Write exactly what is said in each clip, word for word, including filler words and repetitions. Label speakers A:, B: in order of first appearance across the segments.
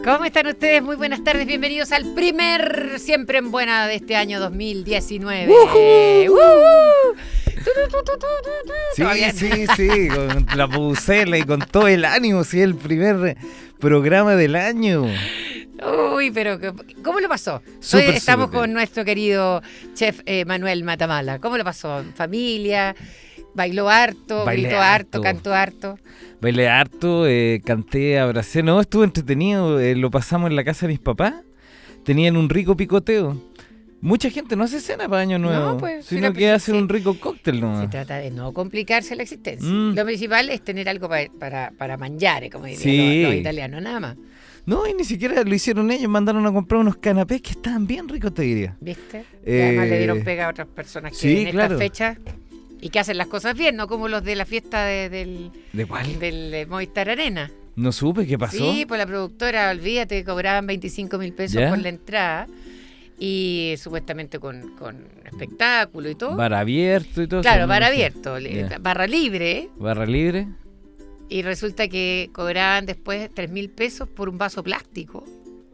A: ¿Cómo están ustedes? Muy buenas tardes, bienvenidos al primer Siempre en Buena de este año dos mil diecinueve. ¡Uh-huh! ¡Uh-huh!
B: Sí, sí, sí, con la bucela y con todo el ánimo, sí, el primer programa del año.
A: Uy, pero ¿cómo lo pasó?
B: Super,
A: Hoy estamos
B: super
A: con nuestro querido chef eh, Manuel Matamala. ¿Cómo lo pasó? ¿Familia? ¿Bailó harto?
B: Bailé
A: ¿Gritó harto?
B: harto.
A: ¿Cantó harto?
B: Bailé harto, eh, canté, abracé, no, estuvo entretenido, eh, lo pasamos en la casa de mis papás, tenían un rico picoteo. Mucha gente no hace cena para Año Nuevo,
A: No, pues,
B: sino
A: sí,
B: que
A: la-
B: hacen
A: sí.
B: un rico cóctel nomás.
A: Se trata de no complicarse la existencia.
B: Mm.
A: Lo principal es tener algo pa- para, para mangiare, como dirían
B: Sí.
A: los, los italianos, nada más.
B: No, y ni siquiera lo hicieron ellos, mandaron a comprar unos canapés que estaban bien ricos, te diría.
A: ¿Viste? Y
B: Eh,
A: además le dieron pega a otras personas que
B: sí,
A: en
B: claro.
A: estas fechas y que hacen las cosas bien, no como los de la fiesta de- del,
B: ¿De cuál?
A: del eh, Movistar Arena.
B: No supe, ¿qué pasó?
A: Sí, pues la productora, olvídate, cobraban veinticinco mil pesos
B: ¿Ya?
A: por la entrada y supuestamente con, con espectáculo y todo.
B: Bar abierto y todo.
A: Claro,
B: eso,
A: bar
B: ¿no?
A: abierto, le-
B: Ya.
A: barra libre,
B: Barra libre.
A: y resulta que cobraban después tres mil pesos por un vaso plástico.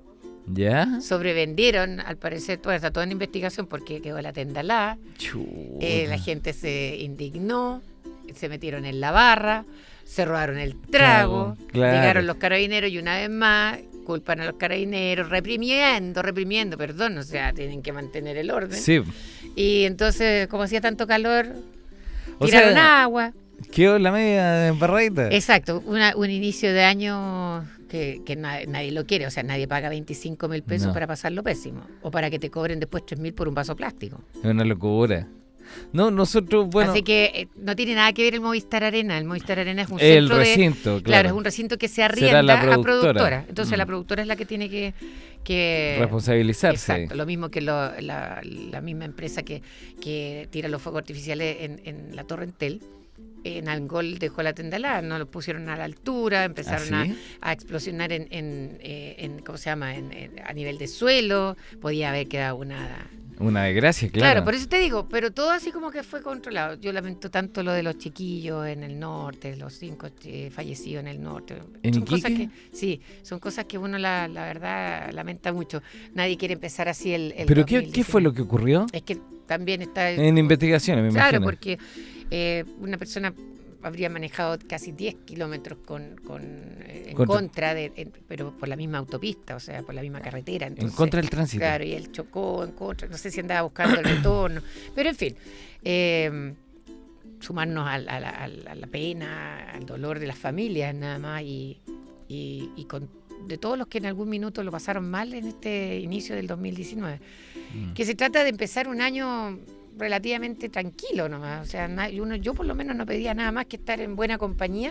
B: ¿Ya?
A: Sobrevendieron, al parecer, toda, está toda en investigación porque quedó la tendalá.
B: Chuta.
A: Eh, la gente se indignó, se metieron en la barra, se robaron el trago,
B: Trago, claro.
A: llegaron los carabineros y una vez más culpan a los carabineros, reprimiendo, reprimiendo, perdón, o sea, tienen que mantener el orden.
B: Sí,
A: Y entonces, como hacía tanto calor,
B: O
A: tiraron
B: sea,
A: agua.
B: quedó la media embarradita.
A: Exacto, una, un inicio de año que, que na- nadie lo quiere, o sea, nadie paga veinticinco mil pesos
B: No.
A: para pasarlo pésimo, o para que te cobren después tres mil por un vaso plástico.
B: Es una locura. No, nosotros, bueno,
A: Así que eh, no tiene nada que ver el Movistar Arena. El Movistar Arena es un
B: el
A: centro de...
B: recinto,
A: Claro,
B: claro.
A: es un recinto que se
B: Será
A: arrienda
B: la
A: a
B: productora.
A: productora. Entonces
B: Mm.
A: la productora es la que tiene que... que
B: Responsabilizarse.
A: Exacto, lo mismo que lo- la, la misma empresa que, que tira los fuegos artificiales en, en la Torre Entel. En Angol dejó la tendalá, no lo pusieron a la altura, empezaron
B: ¿Ah,
A: a,
B: sí?
A: a explosionar en, en, eh, en- ¿cómo se llama? En- en- a nivel de suelo, podía haber quedado una...
B: Una desgracia,
A: Claro.
B: claro.
A: por eso te digo, pero todo así como que fue controlado. Yo lamento tanto lo de los chiquillos en el norte, los cinco eh, fallecidos en el norte.
B: ¿En
A: son cosas
B: Iquique?
A: que, sí, son cosas que uno la, la verdad lamenta mucho. Nadie quiere empezar así el, el
B: ¿Pero qué,
A: dos mil
B: qué fue lo
A: diecinueve.
B: que ocurrió?
A: Es que también está...
B: En investigaciones, me
A: claro,
B: imagino.
A: porque eh, una persona habría manejado casi diez kilómetros con, con, eh, en
B: Contra-
A: contra de, en- pero por la misma autopista, o sea, por la misma carretera.
B: En
A: Entonces,
B: contra del tránsito.
A: claro, y él chocó en contra, no sé si andaba buscando el retorno, pero en fin, eh, sumarnos a, la- a la, a la- a la pena, al dolor de las familias nada más y, y, y con, de todos los que en algún minuto lo pasaron mal en este inicio del dos mil diecinueve.
B: Mm.
A: Que se trata de empezar un año relativamente tranquilo nomás, o sea, na- uno, yo por lo menos no pedía nada más que estar en buena compañía,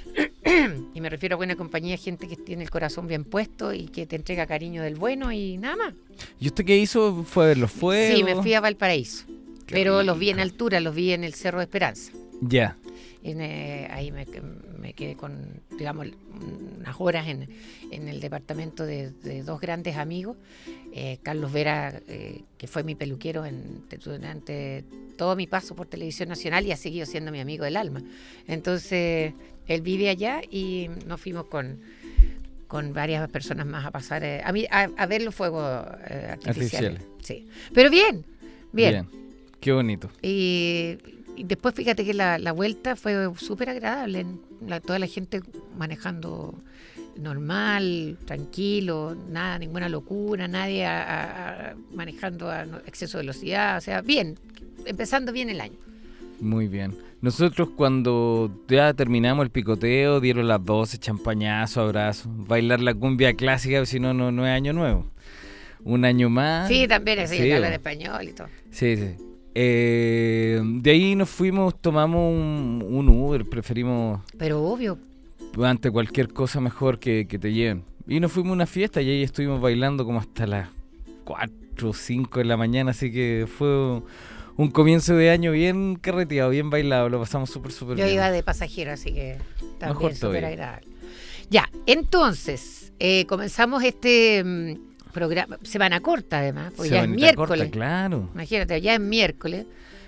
A: y me refiero a buena compañía, gente que tiene el corazón bien puesto y que te entrega cariño del bueno y nada más.
B: ¿Y usted qué hizo? ¿Fue a ver los fuegos?
A: Sí, me fui a Valparaíso,
B: Qué
A: pero los vi en
B: rico.
A: altura, los vi en el Cerro de Esperanza.
B: Ya.
A: En, eh, ahí me, me quedé con, digamos, unas horas en, en el departamento de, de dos grandes amigos. Eh, Carlos Vera, eh, que fue mi peluquero en, durante todo mi paso por Televisión Nacional y ha seguido siendo mi amigo del alma. Entonces, él vive allá y nos fuimos con, con varias personas más a pasar, eh, a, mí- a, a ver los fuegos eh, artificiales.
B: Artificiales.
A: Sí. Pero bien, bien.
B: Qué bonito.
A: Y, y después fíjate que la, la vuelta fue súper agradable. La, toda la gente manejando normal, tranquilo, nada, ninguna locura, nadie a- a- a- manejando a no- exceso de velocidad. O sea, bien, empezando bien el año.
B: Muy bien. Nosotros cuando ya terminamos el picoteo, dieron las doce, champañazo, abrazo, bailar la cumbia clásica, si no, no, no es año nuevo. Un año más.
A: Sí, también así,
B: Sí,
A: que hablan
B: bueno.
A: español y todo.
B: Sí, sí. Eh, de ahí nos fuimos, tomamos un, un Uber, preferimos
A: Pero obvio,
B: ante cualquier cosa mejor que, que te lleven. Y nos fuimos a una fiesta y ahí estuvimos bailando como hasta las cuatro o cinco de la mañana, así que fue un comienzo de año bien carreteado, bien bailado, lo pasamos súper, súper
A: yo
B: bien.
A: iba de pasajero, así que
B: Mejor
A: también súper
B: todavía.
A: agradable. Ya, entonces, eh, comenzamos este mm, programa, semana corta además, porque ya es
B: Semanita
A: miércoles.
B: corta, claro.
A: Imagínate, ya es miércoles,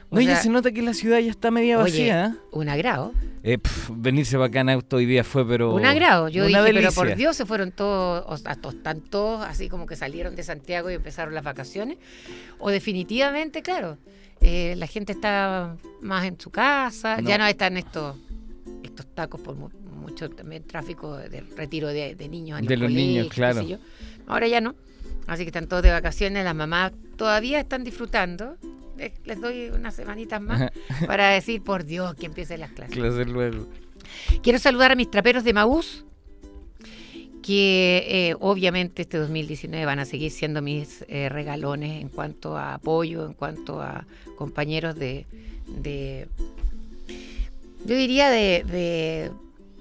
A: O
B: No,
A: sea,
B: ya se nota que la ciudad ya está media
A: oye,
B: vacía. ¿eh?
A: un agrado.
B: Eh, pf, venirse para acá en auto hoy día fue, pero...
A: Un agrado. Yo
B: una
A: dije,
B: delicia.
A: pero por Dios, se fueron todos, o sea, todos, están todos así como que salieron de Santiago y empezaron las vacaciones. O definitivamente, claro, eh, la gente está más en su casa,
B: No.
A: ya no están estos estos tacos por mu- mucho también tráfico de retiro de, de niños en
B: De los niños,
A: colegios, qué
B: claro.
A: sé yo. Ahora ya no. Así que están todos de vacaciones, las mamás todavía están disfrutando. Les, les doy unas semanitas más para decir, por Dios, que empiecen las clases.
B: Clase luego.
A: Quiero saludar a mis traperos de Maús, que eh, obviamente este dos mil diecinueve van a seguir siendo mis eh, regalones en cuanto a apoyo, en cuanto a compañeros de, de yo diría de, de,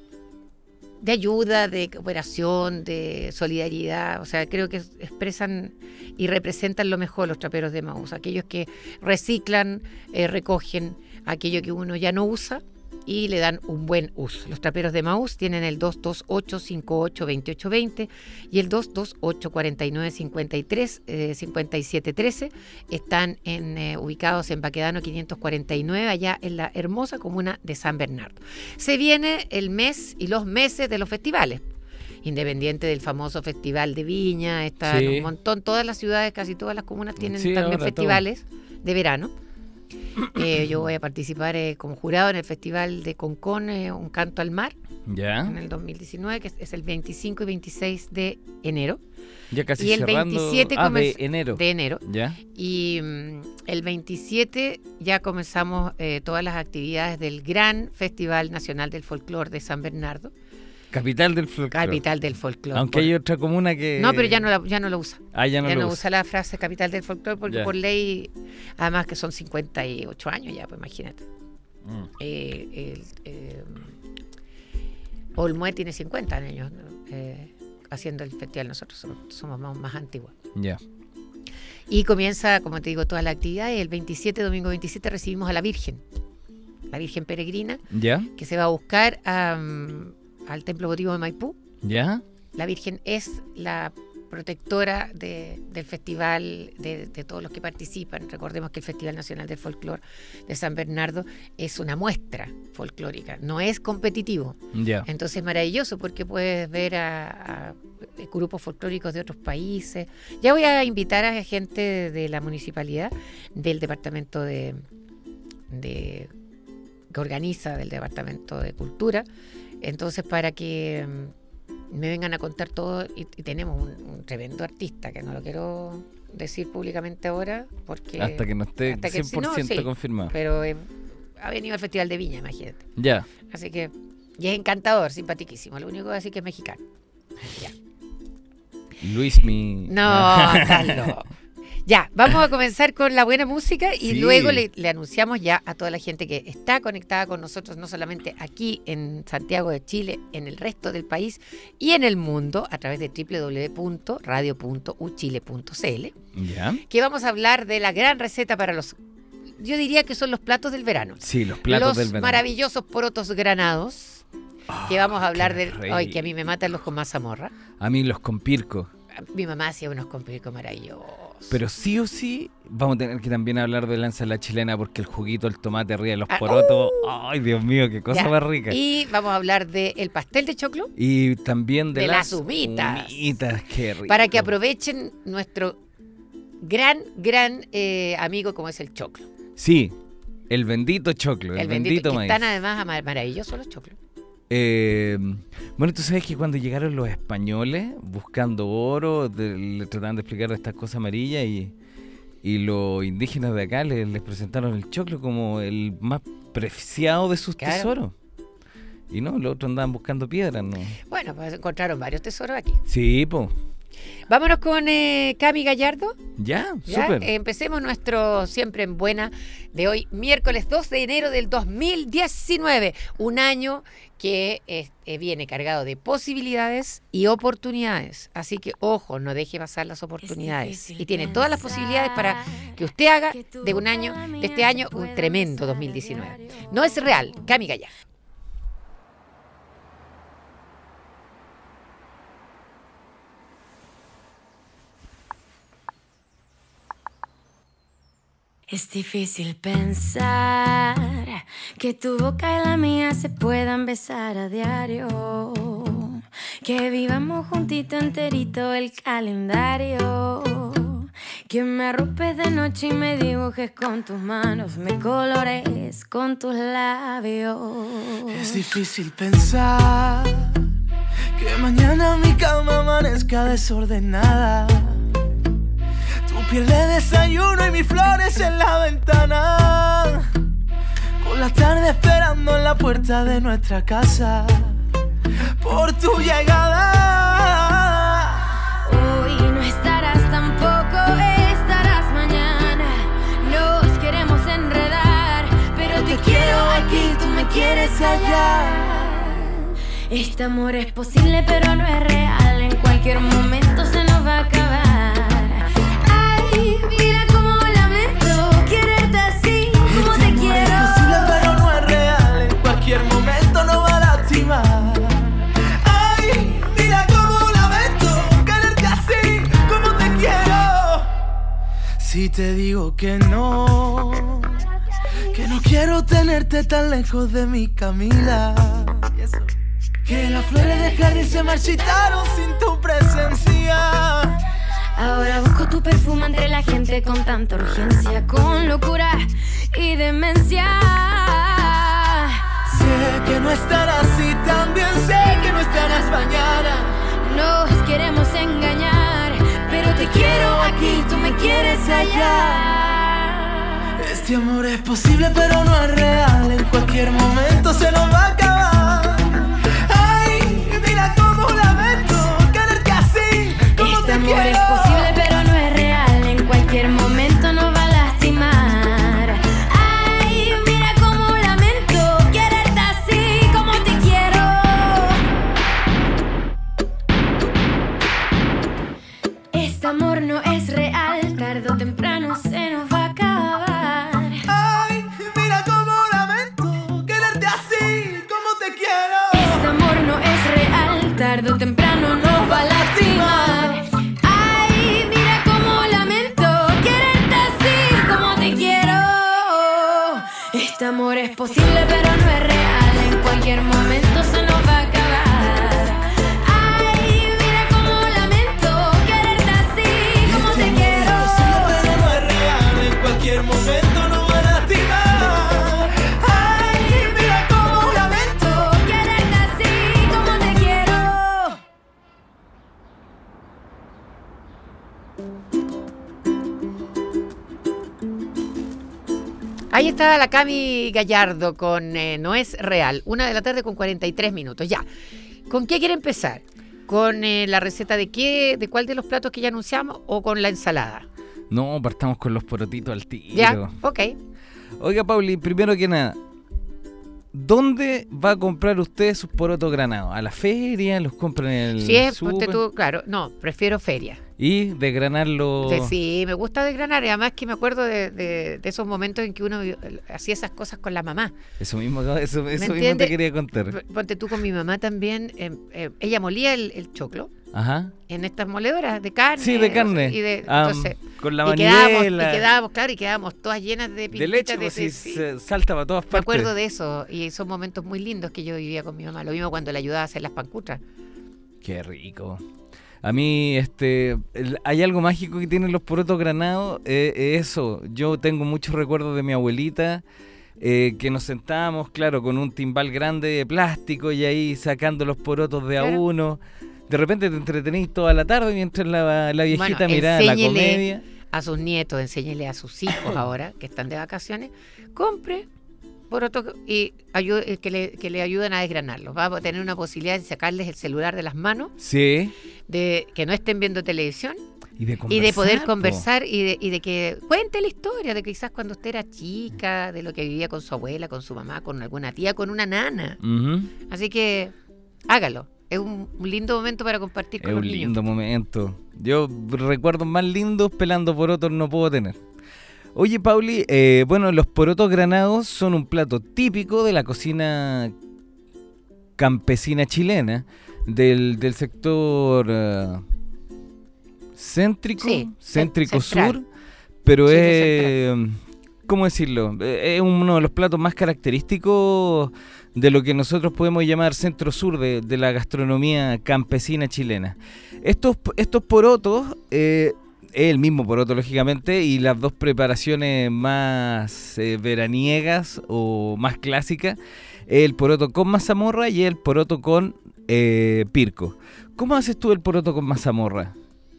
A: de ayuda, de cooperación, de solidaridad. O sea, creo que expresan y representan lo mejor los traperos de Maús, aquellos que reciclan, eh, recogen aquello que uno ya no usa y le dan un buen uso. Los traperos de Maús tienen el dos dos ocho, cinco ocho, dos ocho dos cero y el dos dos ocho, cuatro nueve, cinco tres, eh, cinco siete uno tres. Están en, eh, ubicados en Baquedano quinientos cuarenta y nueve, allá en la hermosa comuna de San Bernardo. Se viene el mes y los meses de los festivales. Independiente del famoso Festival de Viña, está
B: Sí.
A: un montón, todas las ciudades, casi todas las comunas tienen
B: Sí,
A: también
B: ahora
A: festivales de verano. Eh, yo voy a participar eh, como jurado en el Festival de Concón, eh, Un Canto al Mar,
B: Ya,
A: en el dos mil diecinueve, que es, es el veinticinco y veintiséis de enero.
B: ya casi
A: y el
B: cerrando.
A: veintisiete
B: ah, de
A: comenz-
B: enero.
A: De enero.
B: Ya,
A: Y mm, el veintisiete ya comenzamos eh, todas las actividades del gran Festival Nacional del Folclor de San Bernardo,
B: capital del folclore.
A: capital del folclore.
B: Aunque
A: Por-
B: hay otra comuna que...
A: No, pero ya no, la, ya no lo usa.
B: Ah, ya no
A: ya
B: lo
A: no
B: usa.
A: usa la frase capital del folclore porque
B: Ya.
A: por ley, además que son cincuenta y ocho años ya, pues imagínate.
B: Mm.
A: Eh, el, eh, Olmué tiene cincuenta años, ¿no? eh, haciendo el festival. Nosotros somos, somos más, más antiguos.
B: Ya.
A: Y comienza, como te digo, toda la actividad. Y el veintisiete, domingo veintisiete, recibimos a la Virgen, la Virgen Peregrina,
B: ¿Ya?
A: que se va a buscar a, um, al Templo Votivo de Maipú.
B: ¿Ya?
A: La Virgen es la protectora de, del festival, de, de todos los que participan. Recordemos que el Festival Nacional del Folclor de San Bernardo es una muestra folclórica, no es competitivo.
B: Ya.
A: Entonces es maravilloso porque puedes ver a, a grupos folclóricos de otros países. Ya voy a invitar a gente de la municipalidad, del departamento de, de que organiza, del departamento de cultura, entonces para que me vengan a contar todo. Y, y tenemos un, un tremendo artista que no lo quiero decir públicamente ahora porque
B: Hasta que no esté
A: hasta que-
B: cien por ciento
A: no, sí,
B: confirmado.
A: pero eh, ha venido al Festival de Viña, imagínate.
B: Ya.
A: Así que, y es encantador, simpaticísimo. Lo único que voy a decir que es mexicano. Ya.
B: Luis, mi...
A: No, estás loco. Ya, vamos a comenzar con la buena música y
B: Sí.
A: luego le, le anunciamos ya a toda la gente que está conectada con nosotros, no solamente aquí en Santiago de Chile, en el resto del país y en el mundo, a través de doble u doble u doble u punto radio punto u chile punto c l,
B: ¿Ya?
A: que vamos a hablar de la gran receta para los, yo diría que son los platos del verano.
B: Sí, los platos
A: los
B: del verano.
A: maravillosos porotos granados, que vamos a hablar
B: qué
A: del...
B: rico.
A: Ay, que a mí me matan los con mazamorra.
B: A mí los con pirco.
A: Mi mamá hacía unos con pico maravillosos.
B: Pero sí o sí vamos a tener que también hablar de la ensalada chilena porque el juguito, el tomate arriba de los
A: Ah,
B: porotos. Ay, Dios mío, qué cosa
A: Ya.
B: más rica. Y,
A: Y vamos a hablar del pastel de choclo
B: también de,
A: de
B: las
A: las humitas.
B: humitas, qué rico.
A: para que aprovechen nuestro gran, gran eh, amigo como es el choclo.
B: Sí, el bendito choclo, el,
A: El
B: bendito,
A: bendito, que
B: maíz.
A: están además ama- maravillosos los choclos.
B: Eh, bueno, tú sabes que cuando llegaron los españoles buscando oro, de- le trataban de explicar estas cosas amarillas y, y los indígenas de acá les, les presentaron el choclo como el más preciado de sus
A: Claro.
B: tesoros. Y no, los otros andaban buscando piedras, ¿no?
A: Bueno, pues encontraron varios tesoros aquí.
B: Sí, pues.
A: Vámonos con eh, Cami Gallardo.
B: Ya,
A: ¿Ya?
B: súper.
A: Eh, empecemos nuestro Siempre en Buena de hoy, miércoles dos de enero del dos mil diecinueve. Un año que eh, eh, viene cargado de posibilidades y oportunidades. Así que, ojo, no deje pasar las oportunidades. Y tiene todas las posibilidades para que usted haga de un año, de este año, un tremendo dos mil diecinueve. No es real. Cami Gallardo.
C: Es difícil pensar que tu boca y la mía se puedan besar a diario, que vivamos juntito enterito el calendario, que me arropes de noche y me dibujes con tus manos, me colores con tus labios.
D: Es difícil pensar que mañana mi cama amanezca desordenada, piel de desayuno y mis flores en la ventana, con la tarde esperando en la puerta de nuestra casa por tu llegada.
C: Hoy no estarás tampoco, estarás mañana. Nos queremos enredar, pero te quiero aquí, tú me quieres allá. Este amor es posible pero no es real, en cualquier momento se nos va a acabar. Mira cómo lamento quererte así, como te quiero.
D: Es posible pero no es real, en cualquier momento nos va a lastimar. Ay, mira cómo lamento quererte así, como te quiero. Si te digo que no, que no quiero tenerte tan lejos de mi Camila, que las flores del jardín se marchitaron sin tu presencia.
C: Ahora busco tu perfume entre la gente con tanta urgencia, con locura y demencia.
D: Sé que no estarás y también sé que no estarás mañana.
C: Nos queremos engañar, pero te quiero aquí, tú me quieres allá.
D: Este amor es posible pero no es real, en cualquier momento se nos va a acabar. Ay, mira cómo lamento quererte así, como
C: este
D: te
C: amor
D: quiero.
C: Es posible pero no es real, en cualquier momento nos va a lastimar. Ay, mira cómo lamento quererte así, como te quiero. Este amor no es real, tarde o temprano se nos va a acabar.
D: Ay, mira cómo lamento quererte así, como te quiero.
C: Este amor no es real, tarde o temprano nos va a lastimar. Ay, mira cómo lamento quererte así, como te quiero. Este amor es posible pero no es real, en cualquier momento se nos va a acabar. Ay, mira cómo lamento quererte así, como te quiero.
D: Es posible pero no es real, en cualquier momento nos va a lastimar. Ay, mira cómo lamento
C: Quererte así, como te quiero.
A: Ahí estaba la Cami Gallardo con eh, No es real, una de la tarde con cuarenta y tres minutos. Ya, ¿con qué quiere empezar? ¿Con eh, la receta de qué, de cuál de los platos que ya anunciamos o con la ensalada?
B: No, partamos con los porotitos al tiro.
A: Ya, ok.
B: Oiga, Pauli, primero que nada, ¿dónde va a comprar usted sus porotos granados? ¿A la feria? ¿Los compra en el
A: Si es,
B: súper?
A: ponte tú, claro, no, prefiero feria.
B: Y desgranarlo...
A: Sí, sí, me gusta desgranar y además que me acuerdo de, de, de esos momentos en que uno hacía esas cosas con la mamá.
B: Eso mismo, eso, eso mismo
A: entiende?
B: te quería contar.
A: Ponte tú con mi mamá también, eh, eh, ella molía el, el choclo
B: Ajá.
A: en estas moledoras de carne.
B: Sí, de carne.
A: Y de,
B: Um,
A: entonces,
B: con la
A: y quedábamos, y
B: manivela.
A: quedábamos, claro, y quedábamos todas llenas de pintitas
B: De leche,
A: de,
B: pues
A: de-
B: si
A: sí.
B: se salta para todas
A: Me
B: partes.
A: acuerdo de eso y son momentos muy lindos que yo vivía con mi mamá. Lo mismo cuando le ayudaba a hacer las pancutas.
B: Qué rico. A mí, este, el- hay algo mágico que tienen los porotos granados, eh, eh, eso. Yo tengo muchos recuerdos de mi abuelita, eh, que nos sentábamos, claro, con un timbal grande de plástico y ahí sacando los porotos de a
A: Claro.
B: uno. De repente te entretenís toda la tarde mientras la, la viejita
A: Bueno,
B: miraba la
A: enséñele
B: comedia.
A: a sus nietos, enséñele a sus hijos ahora que están de vacaciones, compre porotos y ayu- eh, que, le, que le ayuden a desgranarlos. Va a tener una posibilidad de sacarles el celular de las manos,
B: Sí.
A: de que no estén viendo televisión
B: Y de,
A: y de poder
B: po.
A: conversar y de, y de que cuente la historia de que quizás cuando usted era chica, de lo que vivía con su abuela, con su mamá, con alguna tía, con una nana.
B: Ujú.
A: Así que hágalo. Es un, un lindo momento para compartir con
B: Es
A: los
B: un
A: niños.
B: lindo momento. Yo recuerdos más lindos pelando porotos no puedo tener. Oye, Pauli, eh, bueno, los porotos granados son un plato típico de la cocina campesina chilena, del, del sector eh, céntrico,
A: Sí,
B: céntrico
A: central.
B: sur, pero
A: Chile
B: es ¿cómo decirlo? Eh, es uno de los platos más característicos de lo que nosotros podemos llamar centro-sur de, de la gastronomía campesina chilena. Estos, estos porotos, eh, es el mismo poroto lógicamente, y las dos preparaciones más eh, veraniegas o más clásicas, el poroto con mazamorra y el poroto con eh, pirco. ¿Cómo haces tú el poroto con mazamorra?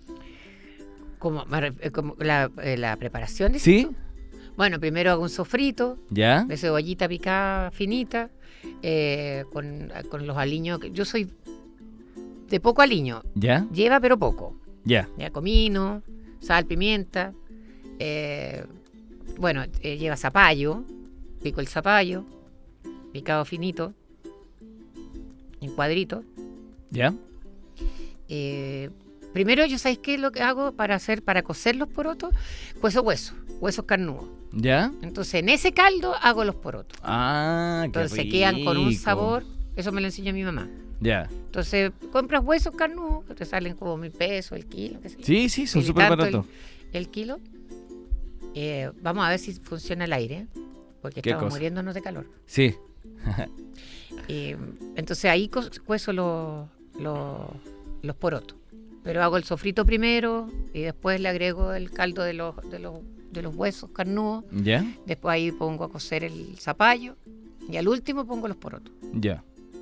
A: Como, como la, eh, la preparación, ¿dices
B: ¿Sí?
A: tú? Bueno, primero hago un sofrito
B: ¿Ya?
A: de cebollita picada finita, eh, con, con los aliños. Yo soy de poco aliño.
B: ¿Ya?
A: Lleva, pero poco.
B: Ya.
A: Ya, comino, sal, pimienta. Eh, bueno, eh, lleva zapallo. Pico el zapallo, picado finito, en cuadritos.
B: ¿Ya?
A: Eh, primero, yo sabéis qué es lo que hago para hacer, para cocer los porotos, hueso hueso, huesos carnudos.
B: ¿Ya?
A: Entonces, en ese caldo hago los porotos.
B: Ah, qué
A: Entonces
B: rico.
A: quedan con un sabor, eso me lo enseñó mi mamá.
B: Ya.
A: Entonces, compras huesos carnudos, que te salen como mil pesos el kilo. Qué sé yo.
B: Sí, sí, son
A: Y
B: súper
A: tanto
B: baratos.
A: El, el kilo. Eh, vamos a ver si funciona el aire, ¿eh? Porque
B: ¿Qué
A: estamos
B: cosa?
A: muriéndonos de calor.
B: Sí.
A: Eh, entonces ahí co- cuezo los, los, los porotos. Pero hago el sofrito primero y después le agrego el caldo de los, de los, de los huesos carnudos.
B: ¿Ya?
A: Después ahí pongo a cocer el zapallo y al último pongo los porotos.
B: Ya.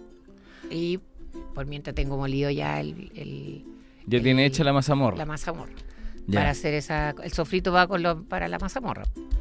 A: Y por mientras tengo molido ya el, el-
B: Ya
A: el-
B: tiene hecha la mazamorra.
A: la mazamorra.
B: Ya.
A: Para hacer esa, el sofrito va con lo, para la mazamorra.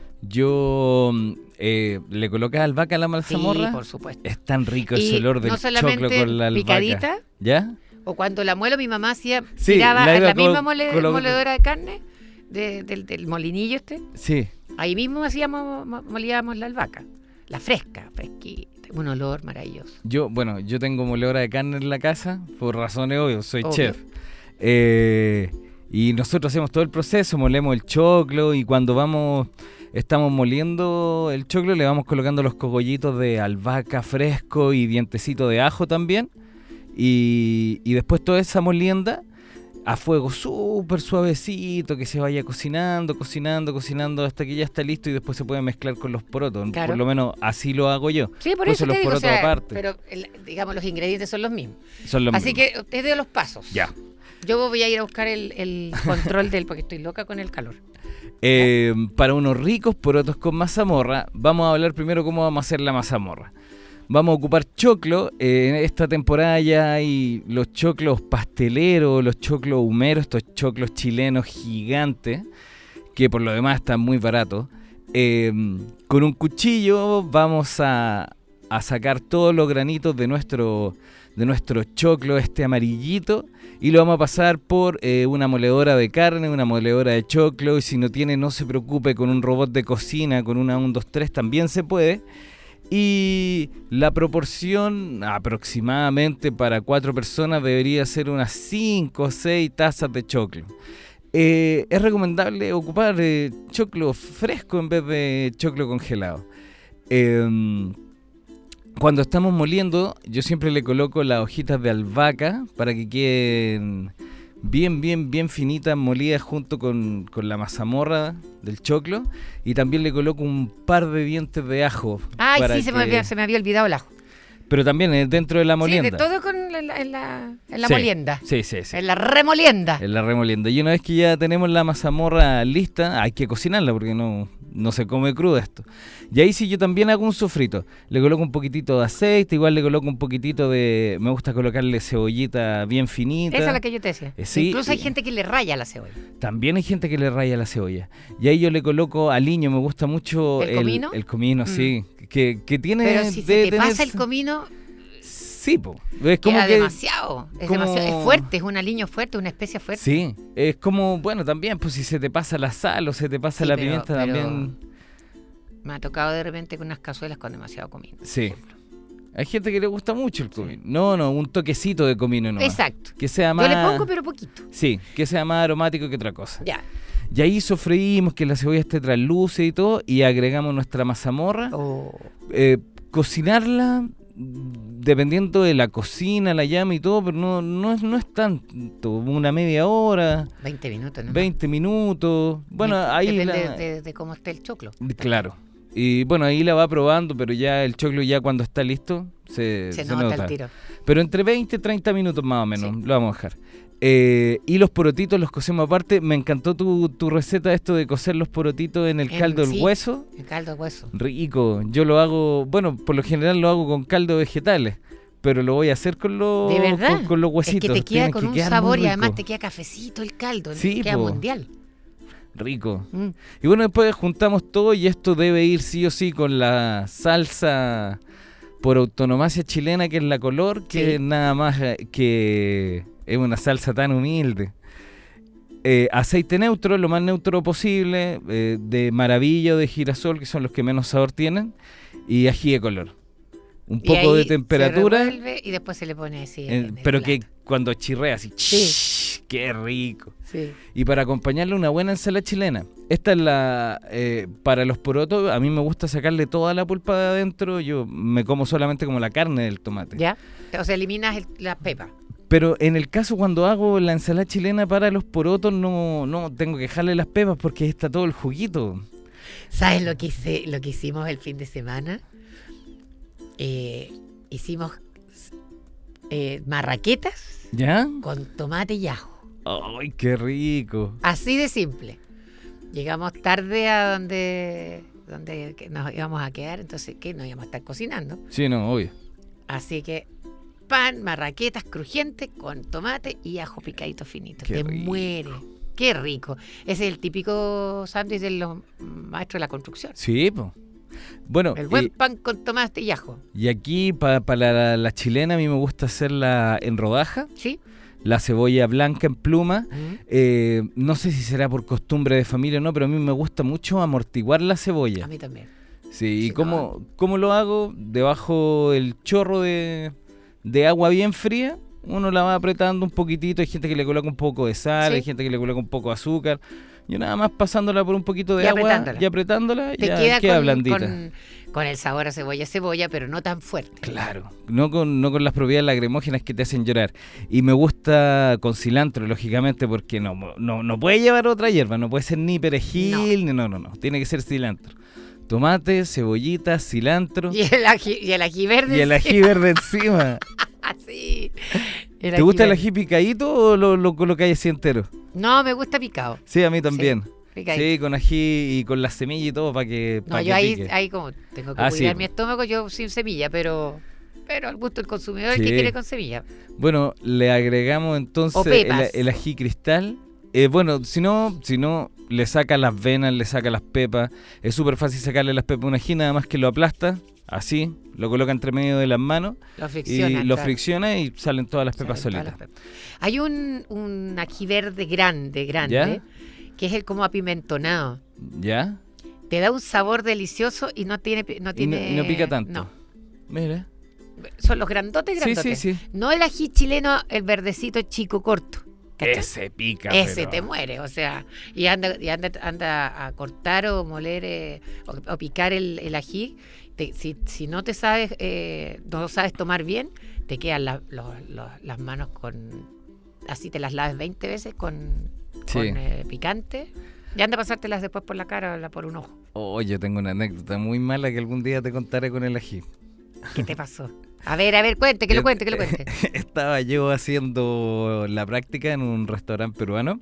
B: Yo eh, le colocas albahaca a la mazamorra.
A: Sí, por supuesto.
B: Es tan rico
A: Y
B: ese olor del
A: no
B: choclo
A: solamente
B: con la albahaca.
A: picadita,
B: ¿Ya?
A: o cuando la muelo, mi mamá hacía,
B: Sí,
A: tiraba
B: la
A: a
B: iba
A: la
B: colo-
A: misma mole-
B: colo-
A: moledora de carne de- del, del molinillo este.
B: Sí.
A: Ahí mismo hacíamos, mo- molíamos la albahaca, la fresca, fresquita, un olor maravilloso.
B: Yo, bueno, yo tengo moledora de carne en la casa, por razones obvias, soy
A: Obvio.
B: chef. Eh, y nosotros hacemos todo el proceso, molemos el choclo y cuando vamos, estamos moliendo el choclo, le vamos colocando los cogollitos de albahaca fresco y dientecito de ajo también. Y, y después toda esa molienda a fuego súper suavecito, que se vaya cocinando, cocinando, cocinando hasta que ya está listo y después se puede mezclar con los porotos.
A: Claro.
B: Por lo menos así lo hago yo.
A: Sí, por
B: Pues
A: eso
B: los
A: te digo, o
B: porotos
A: sea,
B: aparte.
A: pero el- digamos los ingredientes son los mismos.
B: Son los
A: Así
B: mismos.
A: que te doy los pasos.
B: Ya.
A: Yo voy a ir a buscar el, el control del, porque estoy loca con el calor.
B: Eh, para unos ricos porotos con mazamorra, vamos a hablar primero cómo vamos a hacer la mazamorra. Vamos a ocupar choclo. Eh, en esta temporada ya hay los choclos pasteleros, los choclos humeros, estos choclos chilenos gigantes, que por lo demás están muy baratos. Eh, con un cuchillo vamos a, a sacar todos los granitos de nuestro, de nuestro choclo, este amarillito, y lo vamos a pasar por eh, una moledora de carne, una moledora de choclo, y si no tiene, no se preocupe, con un robot de cocina, con una uno dos tres también se puede. Y la proporción aproximadamente para cuatro personas debería ser unas cinco o seis tazas de choclo. Eh, es recomendable ocupar eh, choclo fresco en vez de choclo congelado. Eh, cuando estamos moliendo, yo siempre le coloco las hojitas de albahaca para que queden bien, bien, bien finitas, molidas junto con, con la mazamorra del choclo. Y también le coloco un par de dientes de ajo.
A: Ay,
B: para
A: sí, se, me
B: que-
A: había, se me había olvidado el ajo.
B: Pero también eh, dentro de la molienda.
A: Sí, de todo con la, la- en la, en la
B: Sí,
A: molienda.
B: Sí, sí, sí.
A: En la remolienda.
B: En la remolienda. Y una vez que ya tenemos la mazamorra lista, hay que cocinarla porque no, no se come cruda esto. Y ahí sí yo también hago un sofrito. Le coloco un poquitito de aceite, igual le coloco un poquitito de... Me gusta colocarle cebollita bien finita.
A: Esa es la que yo te decía.
B: Eh, sí,
A: Incluso hay
B: y-
A: gente que le raya la cebolla.
B: También hay gente que le raya la cebolla. Y ahí yo le coloco aliño, me gusta mucho...
A: ¿El comino?
B: El comino,
A: Mm.
B: sí. Que, que tiene...
A: Pero si se
B: debe
A: te pasa
B: tener-
A: el comino,
B: Sí, po. Es como
A: queda
B: que...
A: demasiado. Es
B: como-
A: demasiado. Es fuerte, es un aliño fuerte, una especie fuerte.
B: Sí, es como, bueno, también, pues si se te pasa la sal o se te pasa
A: Sí,
B: la
A: pero-
B: pimienta
A: pero-
B: también...
A: Me ha tocado de repente con unas cazuelas con demasiado comino.
B: Sí. Hay gente que le gusta mucho el comino. No, no, un toquecito de comino no.
A: Exacto.
B: Que sea más...
A: Yo le pongo, pero poquito.
B: Sí, que sea más aromático que otra cosa.
A: Ya.
B: Y ahí sofreímos que la cebolla esté translúcida y todo, y agregamos nuestra mazamorra.
A: Oh.
B: Eh, cocinarla dependiendo de la cocina, la llama y todo, pero no, no, es, no es tanto, una media hora,
A: veinte minutos, ¿no?
B: veinte minutos. Bueno, ahí
A: depende
B: la,
A: de, de cómo esté el choclo.
B: Claro. Y bueno, ahí la va probando, pero ya el choclo ya cuando está listo se,
A: Se,
B: se
A: nota,
B: nota.
A: el tiro.
B: Pero entre veinte y treinta minutos más o menos,
A: Sí.
B: lo vamos a dejar. Eh, y los porotitos los cocemos aparte. Me encantó tu, tu receta, esto de cocer los porotitos en el
A: En-
B: caldo del
A: sí.
B: hueso.
A: El caldo de hueso.
B: Rico. Yo lo hago, bueno, por lo general lo hago con caldo de vegetales, pero lo voy a hacer con los,
A: ¿De verdad?
B: con, con los
A: Es
B: huesitos.
A: que te queda
B: Tienen
A: con
B: que
A: un
B: quedar
A: sabor
B: muy
A: y además
B: rico.
A: te queda cafecito el caldo.
B: Sí,
A: queda
B: po.
A: mundial.
B: Rico.
A: Mm.
B: Y bueno, después juntamos todo y esto debe ir sí o sí con la salsa por autonomacia chilena, que es la color, que
A: Sí.
B: es nada más eh, que es una salsa tan humilde. Eh, aceite neutro, lo más neutro posible, eh, de maravilla o de girasol, que son los que menos sabor tienen, y ají de color. Un
A: Y
B: poco
A: ahí
B: de temperatura,
A: se revuelve y después se le pone así.
B: eh,
A: en el
B: pero
A: plato.
B: que cuando chirrea así,
A: Sí.
B: ¡qué rico!
A: Sí.
B: Y para acompañarle una buena ensalada chilena. Esta es la... Eh, para los porotos, a mí me gusta sacarle toda la pulpa de adentro. Yo me como solamente como la carne del tomate.
A: ¿Ya? O sea, eliminas el- las pepas.
B: Pero en el caso cuando hago la ensalada chilena para los porotos, no, no tengo que dejarle las pepas porque está todo el juguito.
A: ¿Sabes lo que hice, lo que hicimos el fin de semana? Eh, hicimos eh, marraquetas
B: ¿Ya?
A: con tomate y ajo.
B: ¡Ay, qué rico!
A: Así de simple. Llegamos tarde a donde, donde que nos íbamos a quedar, entonces, ¿qué? Nos íbamos a estar cocinando.
B: Sí, no, obvio.
A: Así que pan, marraquetas crujientes con tomate y ajo picadito finito.
B: Qué
A: Te
B: rico.
A: muere. Qué rico. Ese es el típico sándwich de los maestros de la construcción.
B: Sí, pues. Bueno,
A: El buen
B: y,
A: pan con tomate y ajo.
B: y aquí para la, la chilena a mí me gusta hacerla en rodaja,
A: ¿Sí?
B: la cebolla blanca en pluma.
A: Mm.
B: Eh, no sé si será por costumbre de familia o no, pero a mí me gusta mucho amortiguar la cebolla.
A: A mí también.
B: Sí, ¿y
A: Sí,
B: cómo, cómo lo hago? Debajo el chorro de, de agua bien fría, uno la va apretando un poquitito. Hay gente que le coloca un poco de sal,
A: Sí.
B: hay gente que le coloca un poco de azúcar. Yo nada más pasándola por un poquito de
A: Y
B: agua
A: apretándola.
B: y apretándola,
A: Te
B: ya
A: queda,
B: queda
A: con,
B: blandita.
A: con, con el sabor a cebolla, cebolla, pero no tan fuerte.
B: Claro, no con, no con las propiedades lacrimógenas que te hacen llorar. Y me gusta con cilantro, lógicamente, porque no, no, no puede llevar otra hierba, no puede ser ni perejil, ni no, no, no, tiene que ser cilantro. Tomate, cebollita, cilantro
A: Y el ají, y el ají verde.
B: y el ají verde encima.
A: Así. El
B: ¿Te gusta el
A: verde.
B: ají picadito o lo, lo colocáis así entero?
A: No, me gusta picado.
B: Sí, a mí también.
A: Picadito.
B: Sí, con ají y con la semilla y todo para que,
A: No,
B: pa'
A: yo
B: que
A: ahí,
B: pique.
A: ahí como tengo que
B: Ah,
A: cuidar
B: sí.
A: mi estómago, yo sin semilla, pero pero al gusto del consumidor el
B: Sí.
A: que quiere con semilla.
B: Bueno, le agregamos
A: O
B: entonces el,
A: pepas.
B: el ají cristal. Eh, bueno, si no, si no, le saca las venas, le saca las pepas. Es súper fácil sacarle las pepas a un ají, nada más que lo aplasta, así, lo coloca entre medio de las manos
A: Lo
B: y
A: fricciona.
B: lo
A: claro.
B: fricciona y salen todas las pepas
A: Salen todas
B: solitas.
A: las pepas. Hay un, un ají verde grande, grande,
B: ¿Ya?
A: que es el como apimentonado.
B: ¿Ya?
A: Te da un sabor delicioso y no tiene... No
B: Y no,
A: tiene
B: y no pica tanto.
A: No,
B: Mira.
A: son los grandotes,
B: Sí,
A: grandotes.
B: sí, sí.
A: No el ají chileno, el verdecito chico corto. ¿cachai?
B: Ese pica.
A: Ese
B: pero-
A: te muere, o sea, y anda, y anda, anda a cortar o moler eh, o, o picar el, el ají. Te- si, si no te sabes, eh, no lo sabes tomar bien, te quedan la- los- los- las manos con, así te las laves veinte veces con,
B: Sí.
A: con eh, picante. Y anda a pasártelas después por la cara o la- por un ojo.
B: Oh, yo tengo una anécdota muy mala que algún día te contaré con el ají.
A: ¿Qué te pasó? A ver, a ver, cuente, que lo cuente, que lo cuente.
B: Estaba yo haciendo la práctica en un restaurante peruano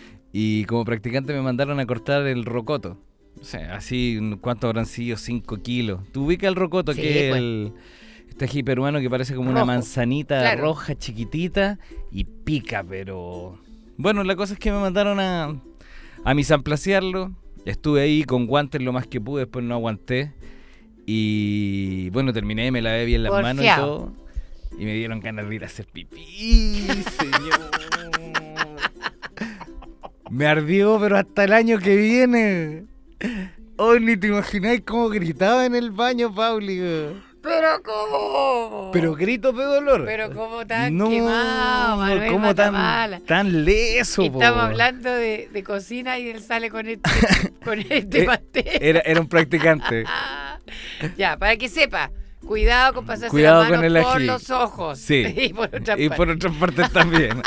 B: y como practicante me mandaron a cortar el rocoto. O sea, así, ¿cuánto habrán sido? Cinco kilos. ¿Tú ubicas el rocoto?
A: Sí,
B: Que es
A: pues.
B: el, este ají peruano que parece como una
A: Rojo,
B: manzanita
A: claro.
B: roja chiquitita y pica, pero... Bueno, la cosa es que me mandaron a, a misamplacearlo. Estuve ahí con guantes lo más que pude, después no aguanté. Y bueno, terminé, me lavé bien las manos y
A: Porfiado.
B: todo. Y me dieron ganas de ir a hacer pipí, señor. Me ardió, pero hasta el año que viene. Hoy ni te imagináis cómo gritaba en el baño, Pauli.
A: Pero cómo.
B: Pero gritos de dolor.
A: Pero cómo tan
B: no,
A: quemado, Manuel
B: cómo tan,
A: Matamala.
B: tan leso,
A: Y
B: po.
A: estamos hablando de, de cocina y él sale con este, con este
B: Eh,
A: pastel.
B: Era, era un practicante.
A: Ya, para que sepa, Cuidado con pasarse
B: Cuidado
A: la mano
B: con el
A: por
B: ají.
A: los ojos.
B: Sí.
A: Y por otra
B: Y
A: parte.
B: por otras partes también.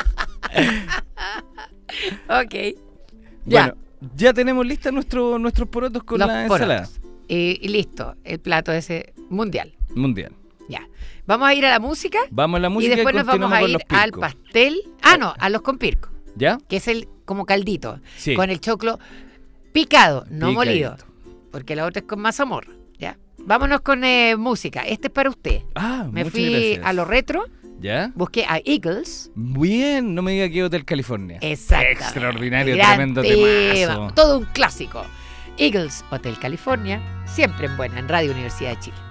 A: Ok. Ya.
B: Bueno, ya tenemos listas nuestro, nuestros porotos con
A: Los
B: la
A: porotos.
B: ensalada
A: Y, y listo, el plato ese mundial.
B: mundial.
A: Ya. Vamos a ir a la música
B: Vamos a la música
A: y después nos vamos
B: continuamos
A: a
B: con
A: ir
B: los
A: al
B: pilcos.
A: pastel. Ah, no, a los compircos,
B: ¿Ya?
A: que es el como caldito,
B: Sí.
A: con el choclo picado, no
B: Picadito.
A: molido, porque la otra es con mazamorra. Ya. Vámonos con eh, música. Este es para usted.
B: Ah,
A: Me
B: muchas
A: fui
B: gracias.
A: a lo retro,
B: ¿Ya?
A: busqué a Eagles.
B: Bien, no me diga que Hotel California.
A: Exacto.
B: Extraordinario,
A: Gran
B: tremendo
A: tema,
B: temazo.
A: todo un clásico. Eagles, Hotel California, siempre en buena, en Radio Universidad de Chile.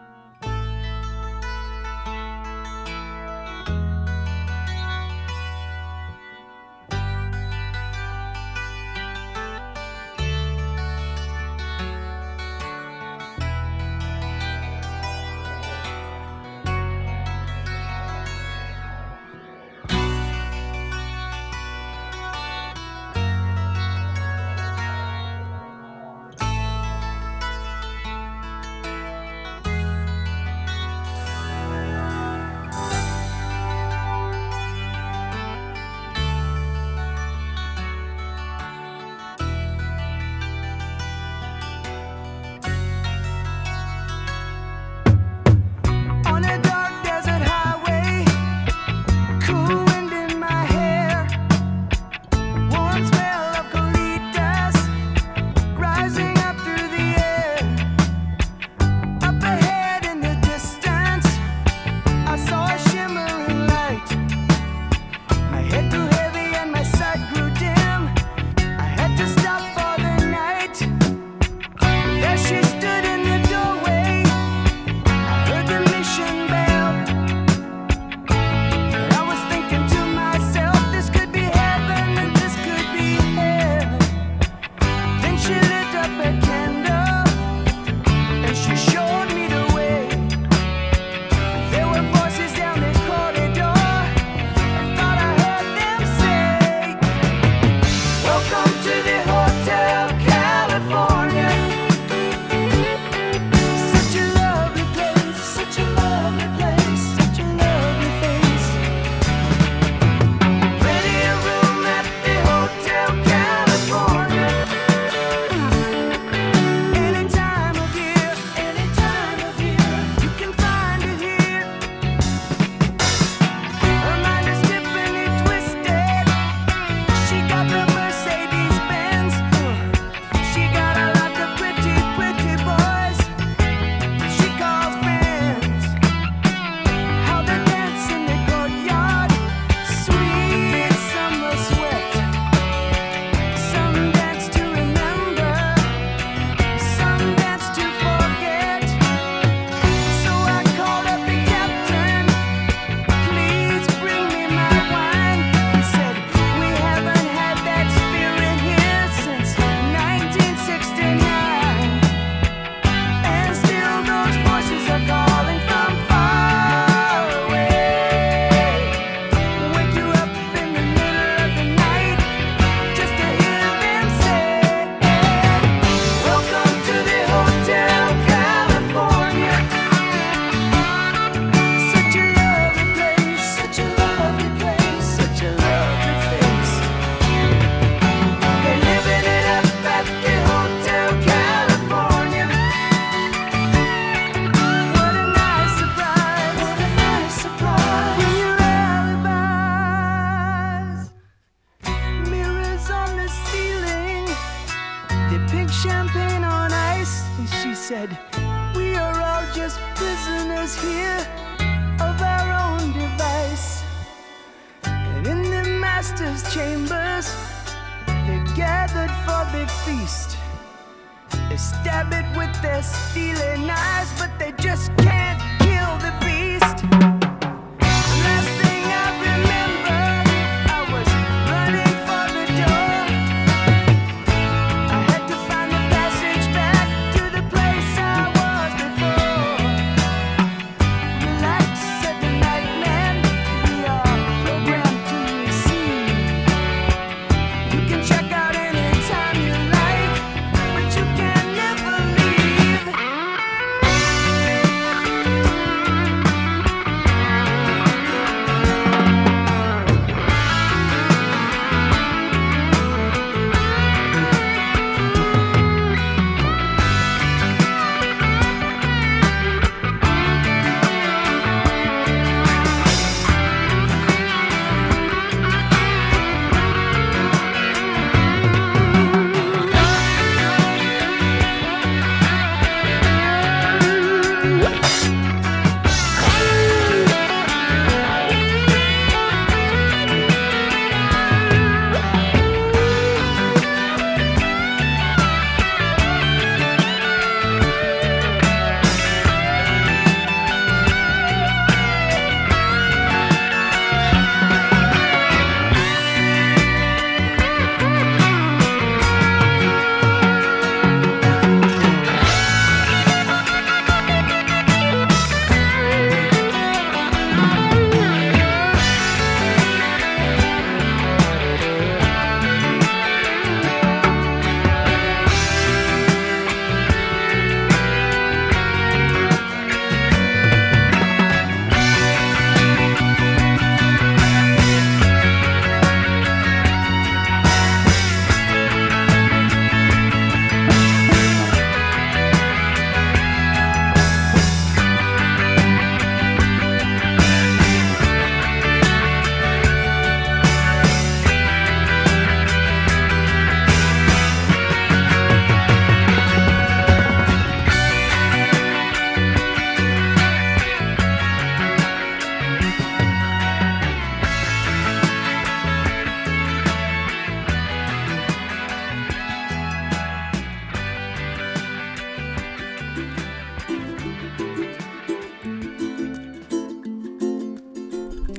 D: On a dark desert highway, cool wind in my hair, warm smell of colitas rising up through the air. Up ahead in the distance, I saw a shimmering light. My head grew heavy and my sight grew dim. I had to stop for the night. There she stood in the doorway. Heard the mission bell. And I was thinking to myself, this could be heaven and this could be hell. Then she lit up a candle and she showed me the way. There were voices down the corridor. I thought I heard them say, welcome to the Hotel California. Such a lovely place, such a lovely place, such a lovely face. Plenty of room at the Hotel California. Any time of year, any time of year, you can find it here. Her mind is Tiffany twisted. She got the Mercedes Benz. She got a lot of pretty, pretty boys she calls friends. How they dance in the courtyard, sweet summer sweat. Some dance to remember, some dance to forget. So I called up the captain, please bring me my wine. He said, we haven't had that spirit here since nineteen sixty-nine. And still those voices are calling from far away. Wake you up in the middle of the night just to hear them say, welcome to the Hotel California. Such a lovely place, such a lovely place, such a lovely face. They're living it up at the Hotel California. What a nice surprise, what a nice surprise. Real alibis, mirrors on the ceiling, they pink champagne on ice. And she said, we are all just prisoners here of our own device. And in the master's chambers, they're gathered for the feast. They stab it with their steely knives, but they just can't kill the beast. Last thing I remember, I was running for the door. I had to find the passage back to the place I was before. Relax, said the night man, we are programmed to receive. You can check out anytime you like, but you can never leave.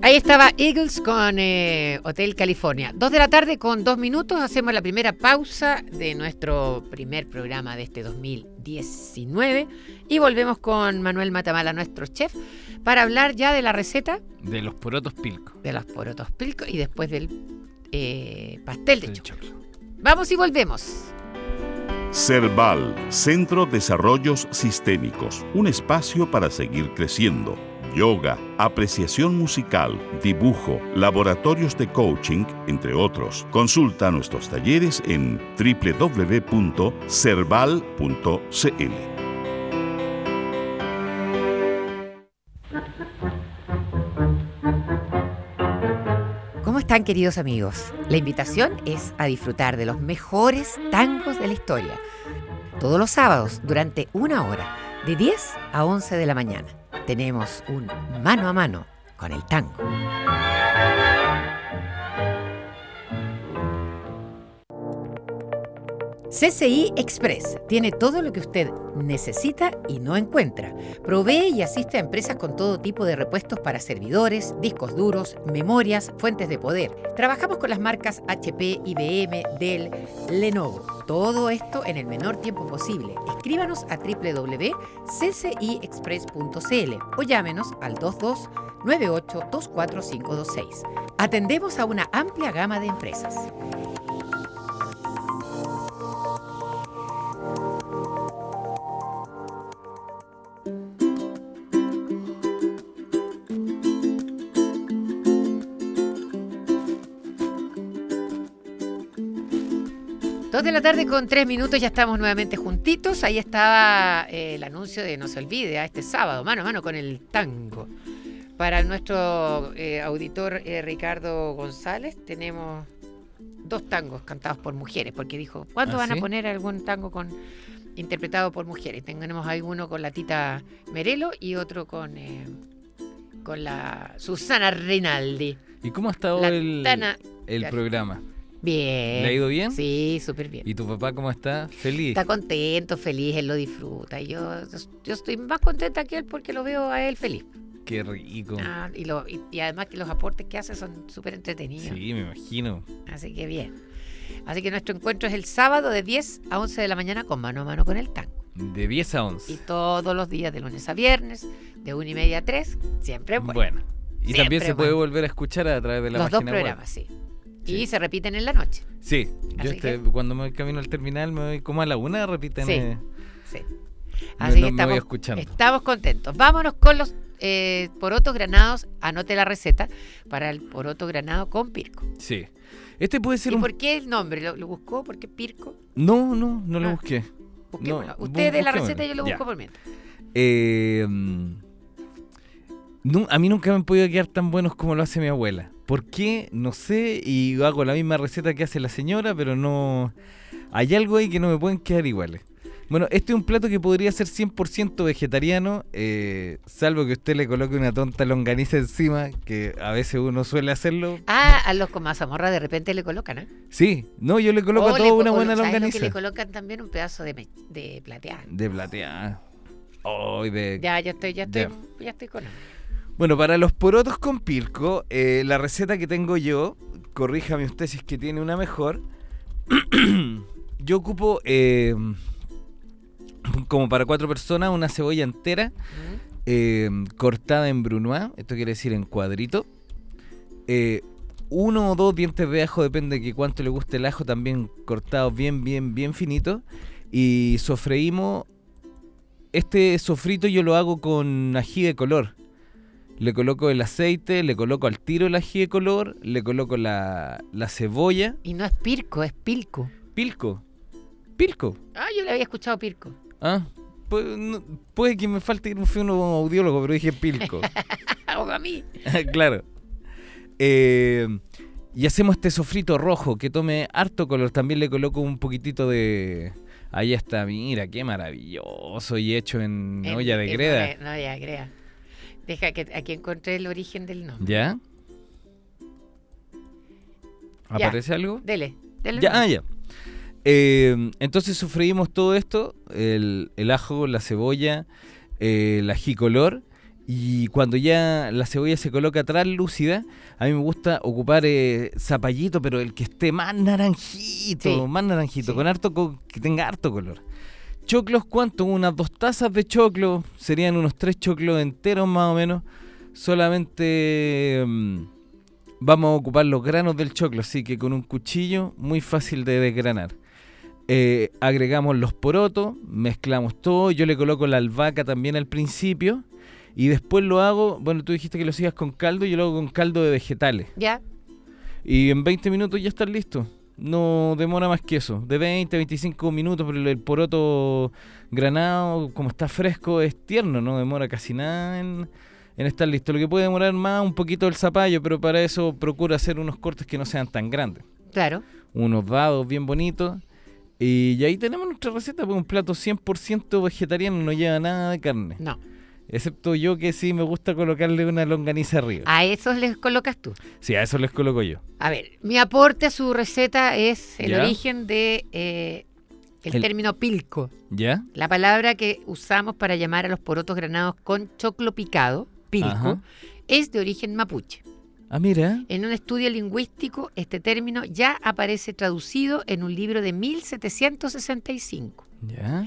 A: Ahí estaba Eagles con eh, Hotel California. Dos de la tarde con dos minutos. Hacemos la primera pausa de nuestro primer programa de este dos mil diecinueve. Y volvemos con Manuel Matamala, nuestro chef, para hablar ya de la receta.
B: De los porotos pilco.
A: De los porotos pilco y después del eh, pastel de
B: Del
A: choclo.
B: choclo.
A: Vamos y volvemos.
E: Cerval, Centro Desarrollos Sistémicos, un espacio para seguir creciendo. Yoga, apreciación musical, dibujo, laboratorios de coaching, entre otros. Consulta nuestros talleres en doble u doble u doble u punto cerval punto c l.
A: ¿Cómo están, queridos amigos? La invitación es a disfrutar de los mejores tangos de la historia. Todos los sábados, durante una hora, de diez a once de la mañana. Tenemos un mano a mano con el tango. C C I Express tiene todo lo que usted necesita y no encuentra. Provee y asiste a empresas con todo tipo de repuestos para servidores, discos duros, memorias, fuentes de poder. Trabajamos con las marcas H P, I B M, Dell, Lenovo. Todo esto en el menor tiempo posible. Escríbanos a doble u doble u doble u punto c c i express punto c l o llámenos al dos dos nueve ocho dos cuatro cinco dos seis. Atendemos a una amplia gama de empresas. Dos de la tarde con tres minutos, ya estamos nuevamente juntitos. Ahí estaba eh, el anuncio de No se olvide, a este sábado, mano a mano con el tango. Para nuestro eh, auditor eh, Ricardo González tenemos dos tangos cantados por mujeres, porque dijo, ¿cuándo
B: ¿Ah,
A: van
B: sí?
A: a poner algún tango con interpretado por mujeres? Tenemos ahí uno con la Tita Merelo y otro con, eh, con la Susana Rinaldi.
B: ¿Y cómo ha estado
A: La
B: el,
A: Tana-
B: el
A: claro.
B: programa?
A: Bien.
B: ¿Le ha ido bien?
A: Sí, súper bien.
B: ¿Y tu papá cómo está? ¿Feliz?
A: Está contento, feliz, él lo disfruta. Y yo, yo estoy más contenta que él porque lo veo a él feliz.
B: Qué rico.
A: Ah, y, lo, y, y además que los aportes que hace son súper entretenidos.
B: Sí, me imagino.
A: Así que bien. Así que nuestro encuentro es el sábado de diez a once de la mañana con mano a mano con el tango.
B: De diez a once.
A: Y todos los días de lunes a viernes, de una y media a tres, siempre bueno.
B: Bueno. Y
A: Siempre
B: también se puede
A: bueno.
B: volver a escuchar a través de la
A: Los dos
B: página web.
A: programas, sí.
B: Sí.
A: Y se repiten en la noche.
B: Sí, yo
A: Así
B: este,
A: que-
B: cuando me voy camino al terminal me voy como a la una, repiten.
A: Sí.
B: eh,
A: Sí.
B: Me-
A: Así
B: no-
A: que
B: me voy
A: estamos,
B: escuchando.
A: estamos contentos. Vámonos con los eh, porotos granados. Anote la receta para el poroto granado con pirco.
B: Sí. Este puede ser
A: ¿Y
B: un...
A: por qué el nombre? ¿Lo, lo buscó? ¿Por qué pirco?
B: No, no, no lo
A: Ah.
B: busqué.
A: Busquémoslo.
B: No,
A: Usted
B: bu-
A: de la
B: busquémoslo.
A: receta y yo lo
B: Ya.
A: busco por mientras.
B: Eh, mm, nu- a mí nunca me han podido quedar tan buenos como lo hace mi abuela. ¿Por qué? No sé, y hago la misma receta que hace la señora, pero no... Hay algo ahí que no me pueden quedar iguales. Bueno, este es un plato que podría ser cien por ciento vegetariano, eh, salvo que usted le coloque una tonta longaniza encima, que a veces uno suele hacerlo.
A: Ah, a los con mazamorra de repente le colocan, ¿eh?
B: Sí, no, yo le coloco
A: O
B: a
A: le
B: todo
A: co-
B: una
A: o
B: buena
A: ¿sabes lo
B: longaniza.
A: que le colocan también un pedazo de, me- de plateada.
B: De plateada. Oh, y de...
A: Ya, ya estoy, ya estoy,
B: Ya.
A: ya estoy con hambre.
B: Bueno, para los porotos con pirco, eh, la receta que tengo yo, corríjame usted si es que tiene una mejor, yo ocupo, eh, como para cuatro personas, una cebolla entera,
A: ¿Mm?
B: eh, cortada en brunoise, esto quiere decir en cuadrito, eh, uno o dos dientes de ajo, depende de que cuánto le guste el ajo, también cortados bien, bien, bien finitos, y sofreímos. Este sofrito yo lo hago con ají de color. Le coloco el aceite, le coloco al tiro el ají de color, le coloco la, la cebolla.
A: Y no es pirco, es pilco.
B: Pilco. Pilco.
A: Ah, yo le había escuchado pirco.
B: Ah, puede, no- puede que me falte un fui uno audiólogo, pero dije pilco.
A: O a mí.
B: Claro. Eh, y hacemos este sofrito rojo que tome harto color. También le coloco un poquitito de... Ahí está, mira, qué maravilloso. Y hecho en
A: En-
B: olla de
A: en
B: greda.
A: olla- en olla de greda. Deja que aquí encontré el origen del nombre.
B: ¿Ya?
A: Ya.
B: ¿Aparece algo?
A: Dele, dele.
B: Ya,
A: nomás.
B: ah, ya. Eh, entonces sofreímos todo esto, el, el ajo, la cebolla, eh, el ají color, Y cuando ya la cebolla se coloca translúcida, a mí me gusta ocupar eh, zapallito, pero el que esté más naranjito,
A: Sí.
B: más naranjito,
A: Sí.
B: con harto co- que tenga harto color. Choclos, ¿cuánto? Unas dos tazas de choclo, serían unos tres choclos enteros más o menos. Solamente mm, vamos a ocupar los granos del choclo, así que con un cuchillo muy fácil de desgranar. Eh, agregamos los porotos, mezclamos todo, yo le coloco la albahaca también al principio. Y después lo hago, bueno, tú dijiste que lo sigas con caldo, yo lo hago con caldo de vegetales.
A: ¿Ya?
B: Y en veinte minutos ya están listos. No demora más que eso. De veinte a veinticinco minutos, pero el poroto granado, como está fresco, es tierno, no demora casi nada en, en estar listo. Lo que puede demorar más, un poquito el zapallo, pero para eso procura hacer unos cortes que no sean tan grandes.
A: Claro.
B: Unos dados bien bonitos. Y, y ahí tenemos nuestra receta, pues un plato cien por ciento vegetariano, no lleva nada de carne.
A: No.
B: Excepto yo que sí me gusta colocarle una longaniza arriba.
A: A esos les colocas tú.
B: Sí, a eso les coloco yo.
A: A ver, mi aporte a su receta es el
B: ¿Ya?
A: origen de eh, el,
B: El-
A: término pilco.
B: ¿Ya?
A: La palabra que usamos para llamar a los porotos granados con choclo picado, pilco,
B: Ajá.
A: es de origen mapuche.
B: Ah, mira.
A: En un estudio lingüístico, este término ya aparece traducido en un libro de mil setecientos sesenta y cinco.
B: ¿Ya?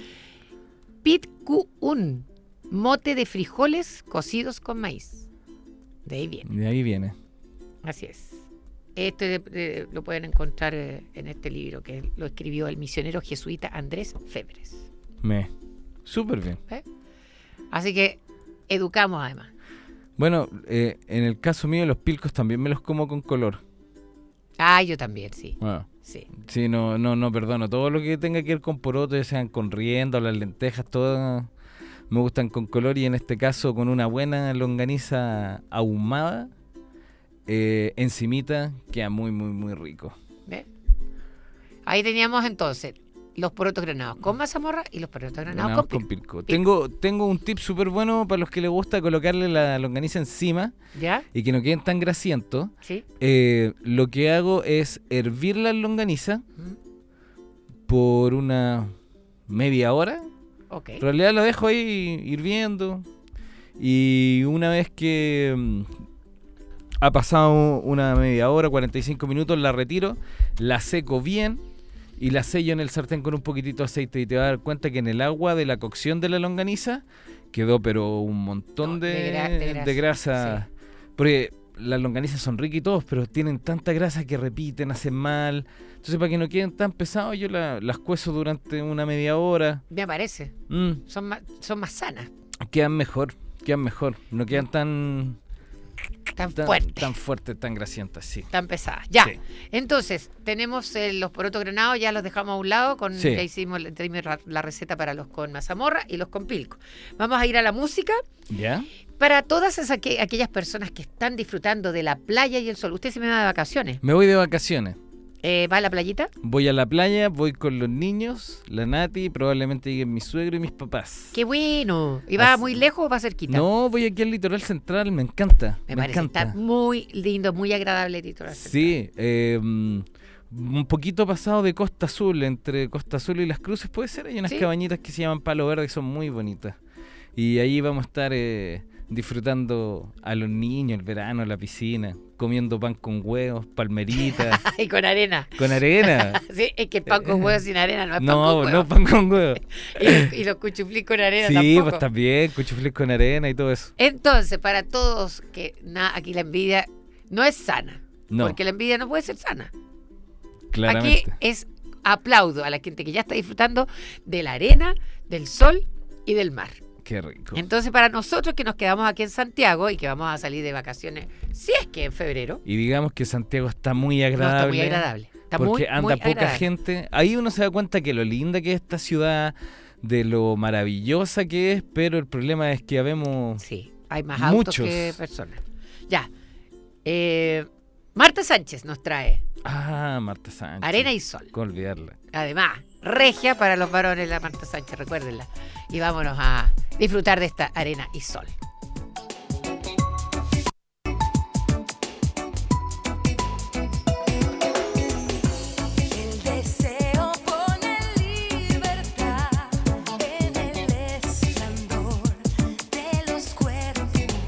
A: Pitcuun, mote de frijoles cocidos con maíz. De ahí viene,
B: De ahí viene.
A: así es. Este eh, lo pueden encontrar eh, en este libro que lo escribió el misionero jesuita Andrés Febres.
B: Me. Súper bien.
A: Así que educamos además.
B: Bueno, eh, en el caso mío, los pilcos también me los como con color.
A: Ah, yo también, sí.
B: Bueno,
A: Sí.
B: sí, no, no, no, perdono. Todo lo que tenga que ver con porotos, ya sean con rienda o las lentejas, todas me gustan con color. Y en este caso, con una buena longaniza ahumada, eh, encimita, queda muy, muy, muy rico.
A: ¿Ve? Ahí teníamos entonces los porotos granados con mazamorra y los porotos granados
B: Granados
A: con
B: con
A: pilco.
B: pilco. Tengo, tengo un tip súper bueno para los que les gusta colocarle la longaniza encima
A: ¿Ya?
B: y que no queden tan grasientos.
A: Sí.
B: Eh, lo que hago es hervir la longaniza
A: Mm,
B: por una media hora.
A: ok.
B: En realidad la dejo ahí hirviendo. Y una vez que mm, ha pasado una media hora, cuarenta y cinco minutos, la retiro, la seco bien y la sello en el sartén con un poquitito de aceite. Y te vas a dar cuenta que en el agua de la cocción de la longaniza quedó pero un montón
A: No,
B: de,
A: de gra- de grasa,
B: de grasa. Porque las longanizas son ricas y todos, pero tienen tanta grasa que repiten, hacen mal. Entonces, para que no queden tan pesados, yo la- las cuezo durante una media hora.
A: Me parece.
B: Mm,
A: Son más, son más sanas,
B: quedan mejor, quedan mejor. No quedan tan,
A: tan,
B: tan
A: fuertes,
B: tan fuertes, tan grasientas, sí.
A: tan pesadas. Ya.
B: Sí.
A: Entonces, tenemos eh, los porotos granados, ya los dejamos a un lado. Con,
B: Sí.
A: Ya hicimos la, la- la receta para los con mazamorra y los con pilco. Vamos a ir a la música.
B: ¿Ya?
A: Para todas esas, aqu- aquellas personas que están disfrutando de la playa y el sol. Usted se me va de vacaciones.
B: Me voy de vacaciones.
A: Eh, ¿Va a la playita?
B: Voy a la playa, voy con los niños, la Nati, probablemente lleguen mi suegro y mis papás.
A: ¡Qué bueno! ¿Y va
B: Así-
A: muy lejos o va cerquita?
B: No, voy aquí al litoral central, me encanta.
A: Me,
B: Me,
A: parece
B: encanta.
A: está muy lindo, muy agradable el litoral central.
B: Sí, eh, mm, un poquito pasado de Costa Azul, entre Costa Azul y Las Cruces, puede ser. Hay unas
A: Sí.
B: cabañitas que se llaman Palo Verde que son muy bonitas. Y ahí vamos a estar eh, disfrutando a los niños, el verano, la piscina, comiendo pan con huevos, palmeritas,
A: Y con arena.
B: con arena.
A: Sí, es que el pan con huevos sin arena no es pan
B: No,
A: con huevos.
B: no pan con huevos.
A: Y, los- y los cuchuflís con arena
B: Sí,
A: tampoco.
B: pues también, cuchuflés con arena y todo eso.
A: Entonces, para todos que na, aquí la envidia no es sana.
B: No,
A: Porque la envidia no puede ser sana.
B: claramente.
A: Aquí es aplaudo a la gente que ya está disfrutando de la arena, del sol y del mar.
B: Qué rico.
A: Entonces, para nosotros que nos quedamos aquí en Santiago y que vamos a salir de vacaciones, si es que en febrero,
B: Y digamos que Santiago está muy
A: no
B: agradable.
A: está muy agradable. Está
B: porque
A: muy,
B: anda
A: muy
B: poca
A: agradable.
B: gente. Ahí uno se da cuenta que lo linda que es esta ciudad, de lo maravillosa que es, pero el problema es que habemos...
A: Sí, hay más autos
B: Muchos.
A: que personas. Ya. Eh, Marta Sánchez nos trae
B: Ah, Marta Sánchez.
A: Arena y Sol.
B: Con olvidarla.
A: Además, regia para los varones la Marta Sánchez, recuérdenla. Y vámonos a disfrutar de esta Arena y Sol.
C: El deseo pone libertad en el esplendor de los cuerpos.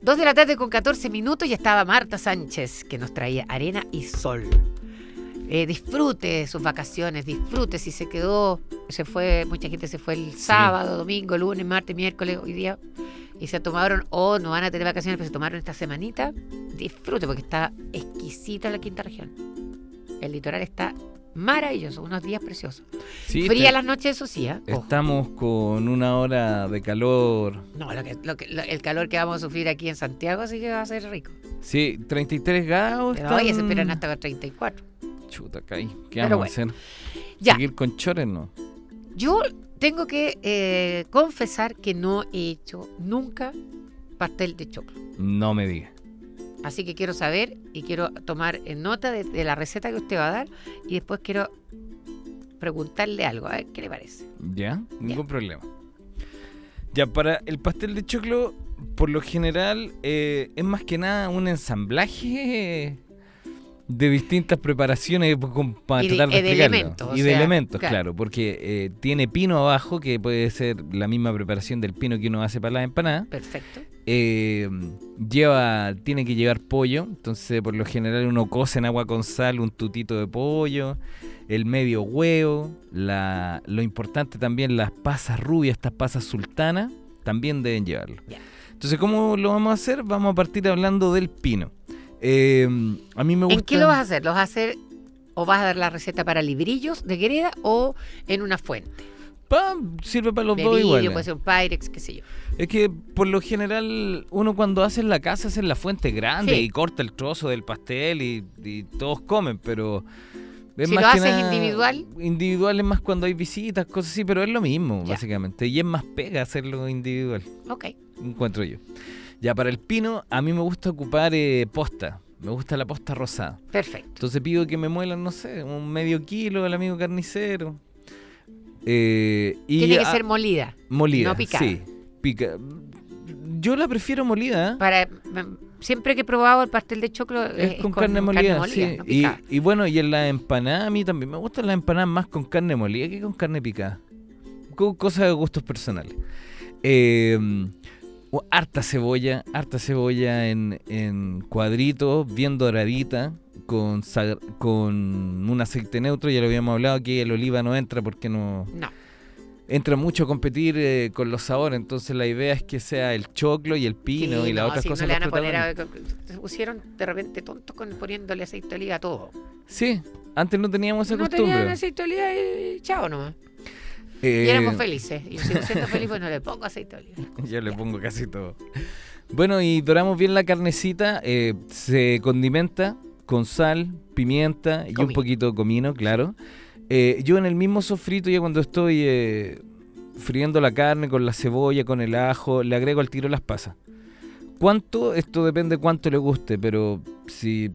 A: Dos de la tarde con catorce minutos y estaba Marta Sánchez, que nos traía arena y sol. Eh, disfrute sus vacaciones, disfrute si se quedó, se fue, mucha gente se fue el
B: Sí.
A: sábado, domingo, lunes, martes, miércoles, hoy día, y se tomaron, o no van a tener vacaciones, pero se tomaron esta semanita. Disfrute porque está exquisita la quinta región. El litoral está maravilloso, unos días preciosos.
B: Sí,
A: Fría
B: te-
A: las noches, eso sí, ¿eh? Ojo.
B: Estamos con una hora de calor.
A: No, lo que, lo que- lo- el calor que vamos a sufrir aquí en Santiago sí que va a ser rico.
B: Sí, treinta y tres grados.
A: Pero hoy se
B: están-
A: esperan hasta treinta y cuatro.
B: Chuta, caí. ¿Qué
A: Pero
B: vamos a hacer?
A: Ya.
B: ¿Seguir con chores, no?
A: Yo tengo que eh, confesar que no he hecho nunca pastel de choclo.
B: No me digas.
A: Así que quiero saber y quiero tomar en nota de, de la receta que usted va a dar y después quiero preguntarle algo, a ver qué le parece.
B: ¿Ya? Ningún problema. Ya, para el pastel de choclo, por lo general, eh, es más que nada un ensamblaje de distintas preparaciones pues, con- para
A: Y de-
B: tratar de
A: eh, de
B: explicarlo.
A: elementos, o
B: Y de
A: sea,
B: elementos,
A: claro.
B: claro, porque eh, tiene pino abajo, que puede ser la misma preparación del pino que uno hace para las empanadas.
A: Perfecto.
B: Eh, lleva, tiene que llevar pollo, entonces por lo general uno cose en agua con sal un tutito de pollo, el medio huevo, la, lo importante también las pasas rubias, estas pasas sultanas, también deben llevarlo.
A: Ya.
B: Entonces, ¿cómo lo vamos a hacer? Vamos a partir hablando del pino. Eh, a mí me gusta...
A: ¿En qué lo vas a hacer? ¿Lo vas a hacer o vas a dar la receta para librillos de greda o en una fuente?
B: Pa, sirve para los dos
A: Bebillo,
B: iguales.
A: puede ser un Pyrex, qué sé yo.
B: Es que por lo general uno cuando hace en la casa hace en la fuente grande
A: Sí.
B: y corta el trozo del pastel y, y todos comen, pero es
A: Si
B: más
A: lo
B: que
A: haces
B: nada-
A: individual.
B: individual es más cuando hay visitas, cosas así, pero es lo mismo
A: Ya.
B: básicamente y es más pega hacerlo individual,
A: Ok.
B: encuentro yo. Ya para el pino a mí me gusta ocupar eh, posta, me gusta la posta rosada.
A: Perfecto.
B: Entonces pido que me muelan, no sé, un medio kilo del amigo carnicero. Eh, y
A: Tiene que
B: a-
A: ser molida.
B: molida,
A: no picada.
B: sí, pica. Yo la prefiero molida, ¿eh?
A: Para, mm, siempre que he probado el pastel de choclo
B: Es,
A: eh,
B: con, carne molida, sí.
A: no
B: y,
A: picada.
B: y bueno, y en la empanada a mí también me gustan las empanadas más con carne molida que con carne picada. Con cosas de gustos personales. Eh, o- harta cebolla, harta cebolla en, en cuadritos, bien doradita, con, sa- con un aceite neutro. Ya lo habíamos hablado, que el oliva no entra porque no...
A: No.
B: Entra mucho a competir eh, con los sabores, entonces la idea es que sea el choclo y el pino
A: Sí,
B: y las
A: no,
B: otras
A: si
B: cosas
A: no le van a
B: los
A: poner a-
B: protagonistas.
A: se pusieron de repente tontos con poniéndole aceite de oliva a todo.
B: Sí, antes no teníamos esa
A: No
B: costumbre.
A: tenían aceite de oliva y chao nomás.
B: Eh,
A: Y éramos felices. Y yo sigo siendo feliz, pues no le pongo aceite de oliva.
B: Yo le pongo casi todo. Bueno, y doramos bien la carnecita, eh, se condimenta con sal, pimienta y un
A: Comino.
B: poquito de comino, claro. Eh, yo en el mismo sofrito, ya cuando estoy eh, friendo la carne con la cebolla, con el ajo, le agrego al tiro las pasas. ¿Cuánto? Esto depende cuánto le guste, pero si,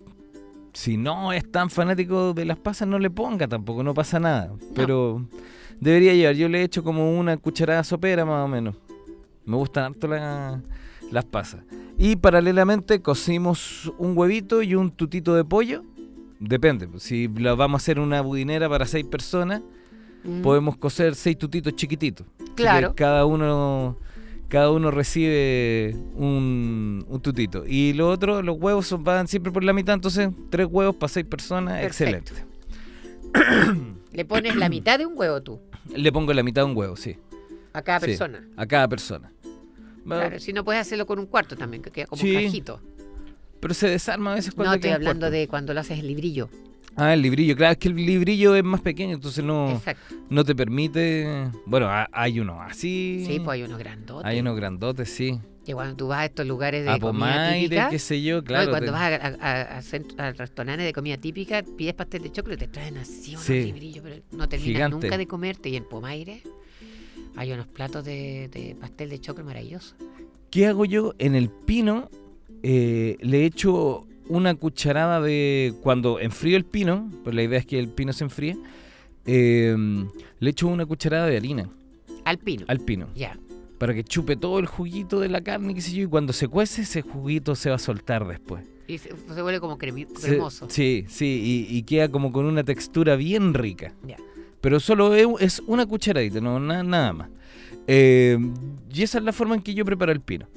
B: si no es tan fanático de las pasas, no le ponga tampoco, no pasa nada. Pero debería llevar, yo le he hecho como una cucharada sopera más o menos. Me gustan harto la- las pasas. Y paralelamente cocimos un huevito y un tutito de pollo. Depende, pues, si la vamos a hacer una budinera para seis personas,
A: Mm.
B: podemos cocer seis tutitos chiquititos. Así que
A: Claro.
B: cada uno cada uno recibe un, un tutito. Y lo otro, los huevos son- van siempre por la mitad, entonces tres huevos para seis personas,
A: Perfecto.
B: excelente.
A: Le pones la mitad de un huevo tú,
B: Le pongo la mitad de un huevo, sí.
A: a cada
B: Sí,
A: persona.
B: a cada persona. Va-
A: Claro, si no puedes hacerlo con un cuarto también, que queda como
B: Sí,
A: cajito.
B: Pero se desarma a veces cuando
A: No, estoy
B: queda en
A: hablando
B: cuarto.
A: de cuando lo haces el librillo.
B: Ah, el librillo. Claro, es que el librillo es más pequeño, entonces no,
A: Exacto.
B: no te permite... Bueno, ha- hay unos así.
A: Sí, pues hay unos grandotes.
B: Hay unos grandotes, sí.
A: Que cuando tú vas a estos lugares de
B: A
A: comida
B: Pomaire,
A: típica,
B: qué sé yo,
A: no, y
B: claro.
A: cuando
B: te-
A: vas a, a, a- a centro- al restaurante de comida típica, pides pastel de choclo y te traen así unos
B: Sí.
A: librillos, pero no terminas
B: Gigante.
A: nunca de comerte. Y en Pomaire hay unos platos de, de pastel de choclo maravillosos.
B: ¿Qué hago yo? En el pino eh, le echo una cucharada de... Cuando enfrío el pino, pues la idea es que el pino se enfríe, eh, le echo una cucharada de harina
A: Al pino.
B: al pino.
A: Ya.
B: Para que chupe todo el juguito de la carne, qué sé yo, y cuando se cuece, ese juguito se va a soltar después.
A: Y se, se vuelve como cremi-
B: Se-
A: cremoso.
B: sí, sí, y, y queda como con una textura bien rica.
A: Ya.
B: Pero solo es, es una cucharadita, no na- nada más. Eh, y esa es la forma en que yo preparo el pino.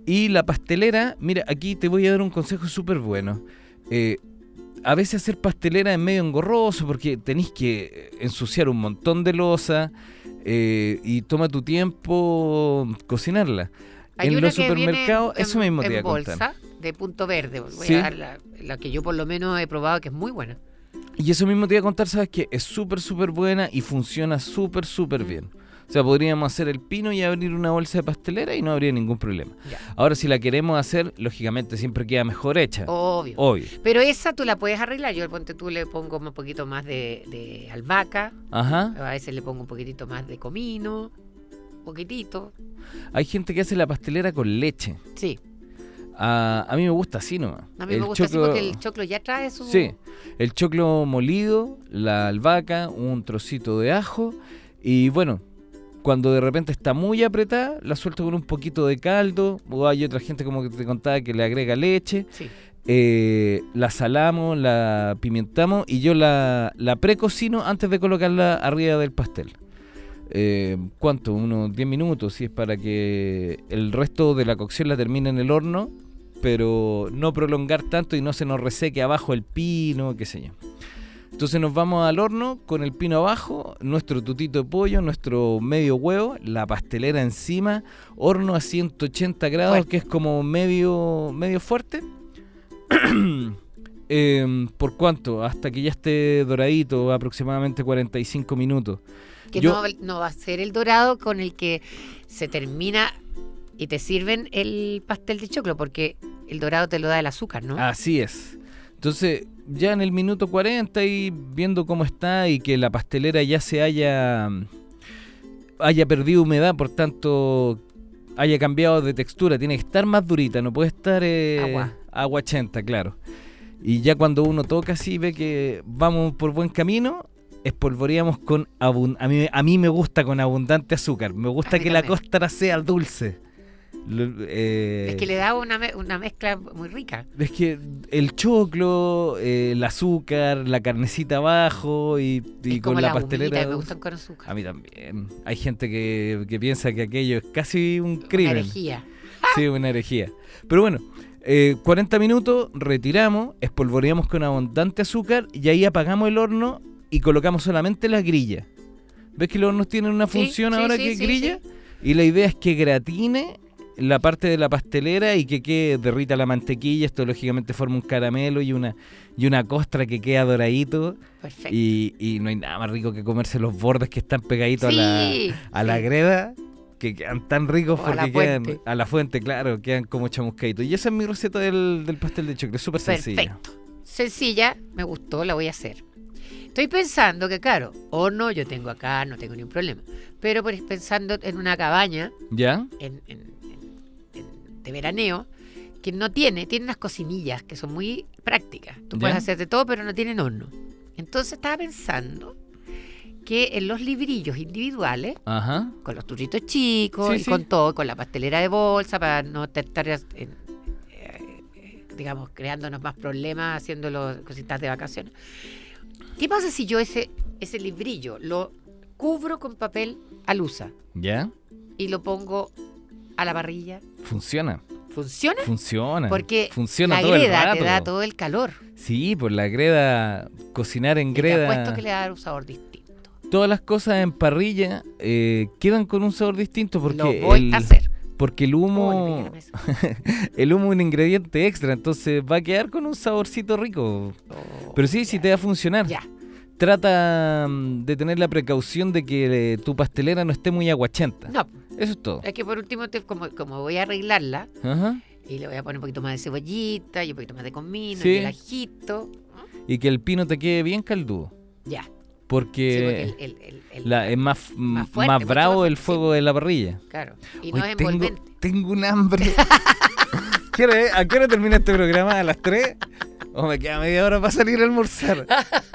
B: Y la pastelera, mira, aquí te voy a dar un consejo súper bueno. Eh, a veces hacer pastelera es medio engorroso porque tenés que ensuciar un montón de loza eh, y toma tu tiempo cocinarla.
A: Hay
B: En
A: una
B: los
A: que viene
B: supermercados,
A: en-
B: eso mismo te
A: en
B: iba a contar.
A: bolsa de Punto Verde. Voy
B: Sí.
A: a dar la, la que yo por lo menos he probado, que es muy buena.
B: Y eso mismo te iba a contar, ¿sabes qué? Es súper, súper buena y funciona súper, súper
A: Mm.
B: bien. O sea, podríamos hacer el pino y abrir una bolsa de pastelera y no habría ningún problema.
A: Ya.
B: Ahora, si la queremos hacer, lógicamente siempre queda mejor hecha.
A: Obvio.
B: Obvio.
A: Pero esa tú la puedes arreglar. Yo ponte tú le pongo un poquito más de, de albahaca.
B: Ajá.
A: A veces le pongo un poquitito más de comino. Un poquitito.
B: Hay gente que hace la pastelera con leche.
A: Sí.
B: A, a mí me gusta así nomás.
A: A mí
B: El
A: me gusta
B: choclo-
A: así porque el choclo ya trae su...
B: Sí, el choclo molido, la albahaca, un trocito de ajo y bueno, cuando de repente está muy apretada, la suelto con un poquito de caldo, o hay otra gente como que te contaba que le agrega leche,
A: Sí.
B: eh, la salamos, la pimentamos y yo la, la precocino antes de colocarla arriba del pastel. Eh, ¿Cuánto? Unos diez minutos, si es para que el resto de la cocción la termine en el horno, pero no prolongar tanto y no se nos reseque abajo el pino, qué sé yo. Entonces nos vamos al horno con el pino abajo, nuestro tutito de pollo, nuestro medio huevo, la pastelera encima, horno a ciento ochenta grados,
A: Fuerte.
B: que es como medio, medio fuerte. Eh, ¿Por cuánto? Hasta que ya esté doradito, aproximadamente cuarenta y cinco minutos.
A: Que
B: Yo-
A: no, no va a ser el dorado con el que se termina y te sirven el pastel de choclo, porque el dorado te lo da el azúcar, ¿no?
B: Así es. Entonces, ya en el minuto cuarenta y viendo cómo está y que la pastelera ya se haya haya perdido humedad, por tanto haya cambiado de textura, tiene que estar más durita, no puede estar eh,
A: Agua.
B: aguachenta, claro. Y ya cuando uno toca así ve que vamos por buen camino, espolvoreamos con abun- a mí a mí me gusta con abundante azúcar, me gusta
A: A mí
B: que la
A: también.
B: costra sea dulce. Lo- eh,
A: Es que le da una, me- una mezcla muy rica.
B: Es que el choclo, eh, el azúcar, la carnecita abajo y, y
A: Es
B: con
A: como
B: la
A: las
B: pastelera.
A: humitas, me
B: dulce.
A: gustan con azúcar.
B: A mí también. Hay gente que, que piensa que aquello es casi un
A: Una
B: crimen.
A: herejía.
B: Sí, una herejía. Pero bueno, eh, cuarenta minutos, retiramos, espolvoreamos con abundante azúcar y ahí apagamos el horno y colocamos solamente la grilla. ¿Ves que los hornos tienen una
A: Sí,
B: función
A: sí,
B: ahora
A: sí,
B: que
A: sí,
B: grilla? Y la idea es que gratine la parte de la pastelera y que quede, derrita la mantequilla. Esto lógicamente forma un caramelo y una y una costra que queda doradito.
A: Perfecto.
B: Y, y no hay nada más rico que comerse los bordes que están pegaditos
A: Sí,
B: a la, a la
A: sí.
B: greda, que quedan tan ricos
A: O a
B: porque
A: la
B: quedan
A: fuente.
B: a la fuente, claro, quedan como chamuscaditos. Y esa es mi receta del, del pastel de choclo, es súper sencilla.
A: Perfecto. Sencilla, me gustó, la voy a hacer. Estoy pensando que, claro, horno yo tengo acá, no tengo ningún problema. Pero pues, pensando en una cabaña
B: ¿Ya?
A: en, en- en- en- de veraneo, que no tiene, tiene unas cocinillas que son muy prácticas. Tú
B: ¿Ya?
A: puedes hacer de todo, pero no tienen horno. Entonces estaba pensando que en los librillos individuales,
B: Ajá.
A: con los turritos chicos
B: Sí,
A: y
B: sí.
A: con todo, con la pastelera de bolsa, para no estar, en- eh, eh, digamos, creándonos más problemas, haciendo los cositas de vacaciones. ¿Qué pasa si yo ese, ese librillo lo cubro con papel alusa
B: ¿Ya?
A: y lo pongo a la parrilla?
B: Funciona.
A: ¿Funciona?
B: Funciona.
A: Porque
B: Funciona
A: la
B: todo el
A: greda
B: rato.
A: te da todo el calor.
B: Sí, por la greda, cocinar en
A: Y te
B: greda.
A: apuesto que le va a dar un sabor distinto.
B: Todas las cosas en parrilla eh, quedan con un sabor distinto porque
A: Lo voy
B: el,
A: a hacer.
B: porque el
A: Oh, le
B: humo
A: pegué a la mesa.
B: el humo es un ingrediente extra, entonces va a quedar con un saborcito rico.
A: Oh,
B: Pero sí, sí
A: ya.
B: te va a funcionar.
A: Ya.
B: Trata mm, de tener la precaución de que eh, tu pastelera no esté muy aguachenta.
A: No,
B: Eso es todo.
A: es que por último, te- como, como voy a arreglarla,
B: Ajá.
A: y le voy a poner un poquito más de cebollita y un poquito más de comino
B: Sí.
A: y el ajito.
B: Y que el pino te quede bien caldudo.
A: Ya. Sí,
B: Porque
A: porque el- el- el- el-
B: la, es más,
A: más
B: más,
A: fuerte, mucho
B: bravo
A: más
B: el
A: fuerte,
B: fuego de la parrilla.
A: Claro. Y
B: Hoy
A: no es
B: tengo,
A: envolvente.
B: tengo un hambre. ¿Qué hora es? ¿A qué hora termina este programa? ¿A las tres? ¿O me queda media hora para salir a almorzar?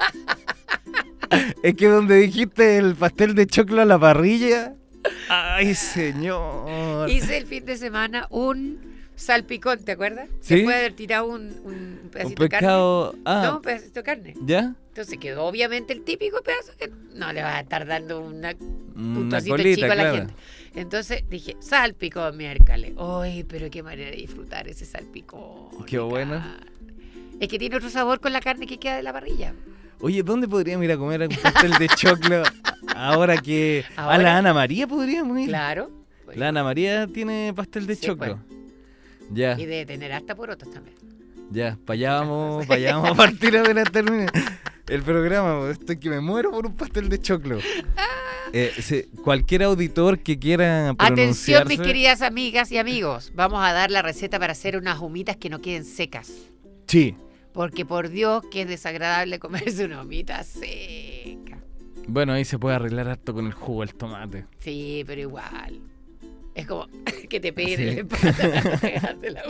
B: Es que donde dijiste el pastel de choclo a la parrilla. ¡Ay, señor!
A: Hice el fin de semana un salpicón, ¿te acuerdas?
B: Sí.
A: Después de haber tirado un, un
B: Un
A: pedacito de
B: pescado.
A: carne.
B: Ah,
A: No, un pedacito de carne.
B: ¿ya?
A: Entonces quedó obviamente el típico pedazo que no le va a estar dando una, un
B: Una
A: trocito
B: colita,
A: chico a la
B: claro.
A: gente. Entonces dije, salpicón miércoles. Uy, pero qué manera de disfrutar ese salpicón.
B: Qué bueno.
A: Es que tiene otro sabor con la carne que queda de la parrilla.
B: Oye, ¿dónde podríamos ir a comer un pastel de choclo? Ahora que...
A: ¿Ahora?
B: A la Ana María podríamos ir.
A: Claro.
B: La Ana María tiene pastel de
A: Sí,
B: choclo. Ya,
A: Y de tener hasta porotos también.
B: ya, para allá vamos, para allá vamos a partir apenas termine el programa. Pues, estoy que me muero por un pastel de choclo. Eh, se- cualquier auditor que quiera
A: Atención,
B: pronunciarse...
A: mis queridas amigas y amigos. Vamos a dar la receta para hacer unas humitas que no queden secas.
B: Sí.
A: Porque por Dios que es desagradable comerse una humita seca.
B: Bueno, ahí se puede arreglar harto con el jugo del tomate.
A: Sí, pero igual. Es como que te peguen
B: Sí.
A: en la espalda para pegarte la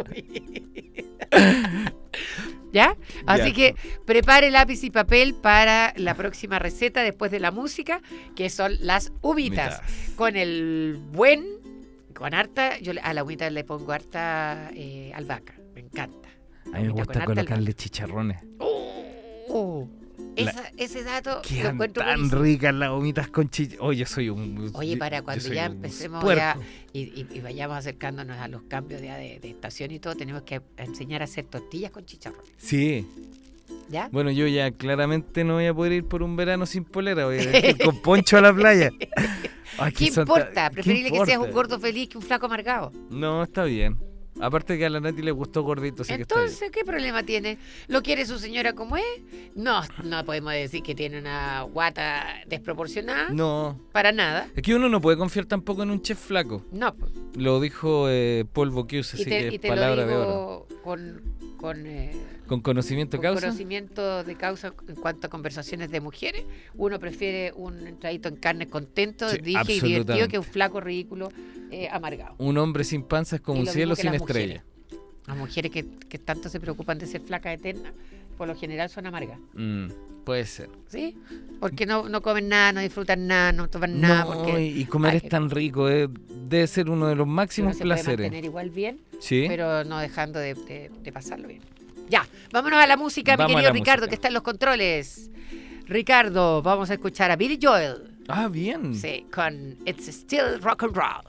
A: humita. ¿Ya? Así
B: Ya.
A: que prepare lápiz y papel para la próxima receta después de la música, que son las humitas.
B: Humitas.
A: Con el buen, con harta, yo le- a la humita le pongo harta eh, albahaca, me encanta.
B: A mí me
A: Humita
B: gusta
A: con harta
B: colocarle chicharrones.
A: Oh, esa- ese dato lo
B: Quedan
A: encuentro
B: tan
A: buenísimo.
B: ricas las gomitas con chicharrones. Oye, yo soy un...
A: Oye, para
B: yo
A: cuando
B: soy
A: ya
B: un
A: empecemos
B: puerco.
A: ya y, y- y vayamos acercándonos a los cambios ya de, de estación y todo, tenemos que enseñar a hacer tortillas con chicharrón.
B: Sí.
A: ¿Ya?
B: Bueno, yo ya claramente no voy a poder ir por un verano sin polera. Voy a ir con poncho a la playa. Ay,
A: ¿Qué
B: que son
A: importa?
B: ta- ¿qué
A: Preferible que seas un
B: importa?
A: gordo feliz que un flaco amargado.
B: No, está bien. Aparte que a la Nati le gustó gordito, así que está
A: Entonces, ¿qué problema tiene? ¿Lo quiere su señora como es? No, no podemos decir que tiene una guata desproporcionada.
B: bien. No.
A: Para nada.
B: Es que uno no puede confiar tampoco en un chef flaco.
A: No. pues.
B: Lo dijo eh, Paul Bocuse, así
A: Y te,
B: que
A: y
B: es
A: te lo
B: palabra de oro.
A: digo con, con, eh,
B: Con conocimiento
A: con
B: causa.
A: conocimiento de causa en cuanto a conversaciones de mujeres. Uno prefiere un entradito en carne contento,
B: Sí,
A: dije, y divertido
B: absolutamente.
A: que un flaco ridículo eh, amargado.
B: Un hombre sin panza es como
A: Y
B: un
A: lo
B: cielo
A: mismo que
B: sin
A: las
B: estrella.
A: Las mujeres que, que tanto se preocupan de ser flacas eternas, por lo general son amargas.
B: Mm, puede ser.
A: ¿Sí? Porque no, no comen nada, no disfrutan nada, no toman nada.
B: No,
A: porque,
B: y y comer
A: Ay,
B: es tan rico, eh, debe ser uno de los
A: uno
B: máximos
A: se puede
B: placeres.
A: mantener igual bien,
B: Sí.
A: pero no dejando de, de- de pasarlo bien. Ya, vámonos a la música,
B: Vamos
A: mi
B: a
A: querido
B: la
A: Ricardo,
B: música.
A: que está en los controles. Ricardo, vamos a escuchar a Billy Joel.
B: Ah, bien.
A: Sí, con It's Still Rock and Roll.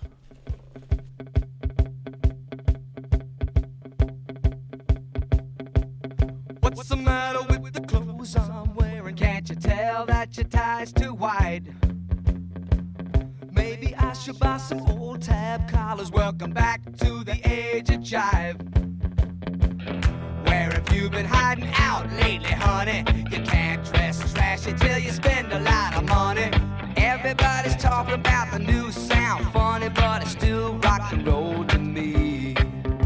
D: What's the matter with the clothes I'm wearing? Can't you tell that your tie's too wide? Maybe I should buy some old tab collars. Welcome back to the age of jive. Where have you been hiding out lately, honey? You can't dress trashy till you spend a lot of money. Everybody's talking about the new sound, funny, but it's still rock and roll to me.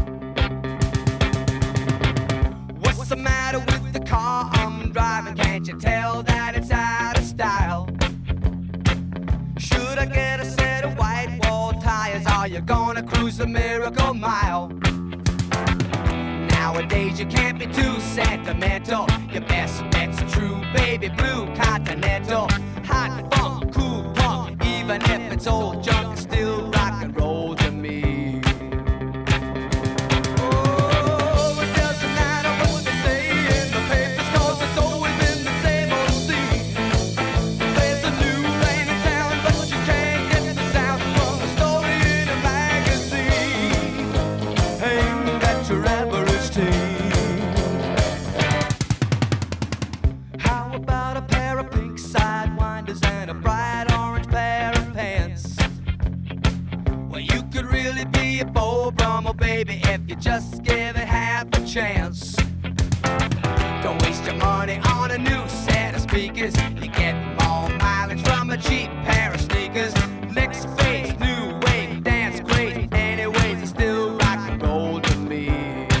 D: What's the matter with the car I'm driving? Can't you tell that it's out of style? Should I get a set of white wall tires? Are you gonna cruise the Miracle Mile? Nowadays you can't be too sentimental. Your best bet's a true baby blue Continental. Hot funk, cool punk, even if it's old junk, it's still rock and roll to me. Oh, it doesn't matter what they say in the papers, 'cause it's always been the same old scene. There's a new lane in town, but you can't get the sound from a story in a magazine. Ain't that your average teen? How about a pair of pink sidewinders and a bright orange pair of pants? Well, you could really be a Beau Brummel, baby, if you just give it half a chance. Don't waste your money on a new set of speakers. You get more mileage from a cheap pair of sneakers. Next phase, new wave, dance great. Anyways, it's still rock and roll to me.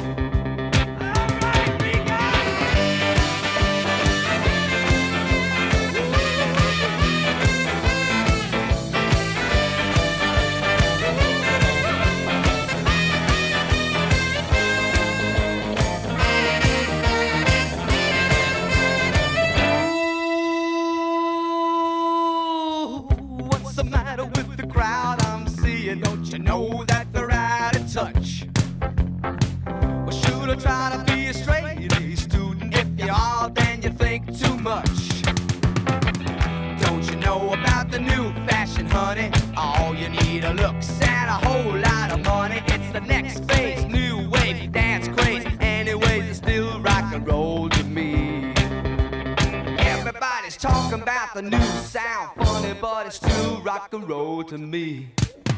D: Ooh, what's the matter with the crowd I'm seeing? Don't you know that they're out of touch? Well, should I try to be a straight A student? If you are, then you think too much. Don't you know about the the new fashion, honey. All you need are looks and a whole lot of money. It's the next phase, new wave, dance craze. Anyways, it's still rock and roll to me. Everybody's talking about the new sound, funny, but it's still rock and roll to me.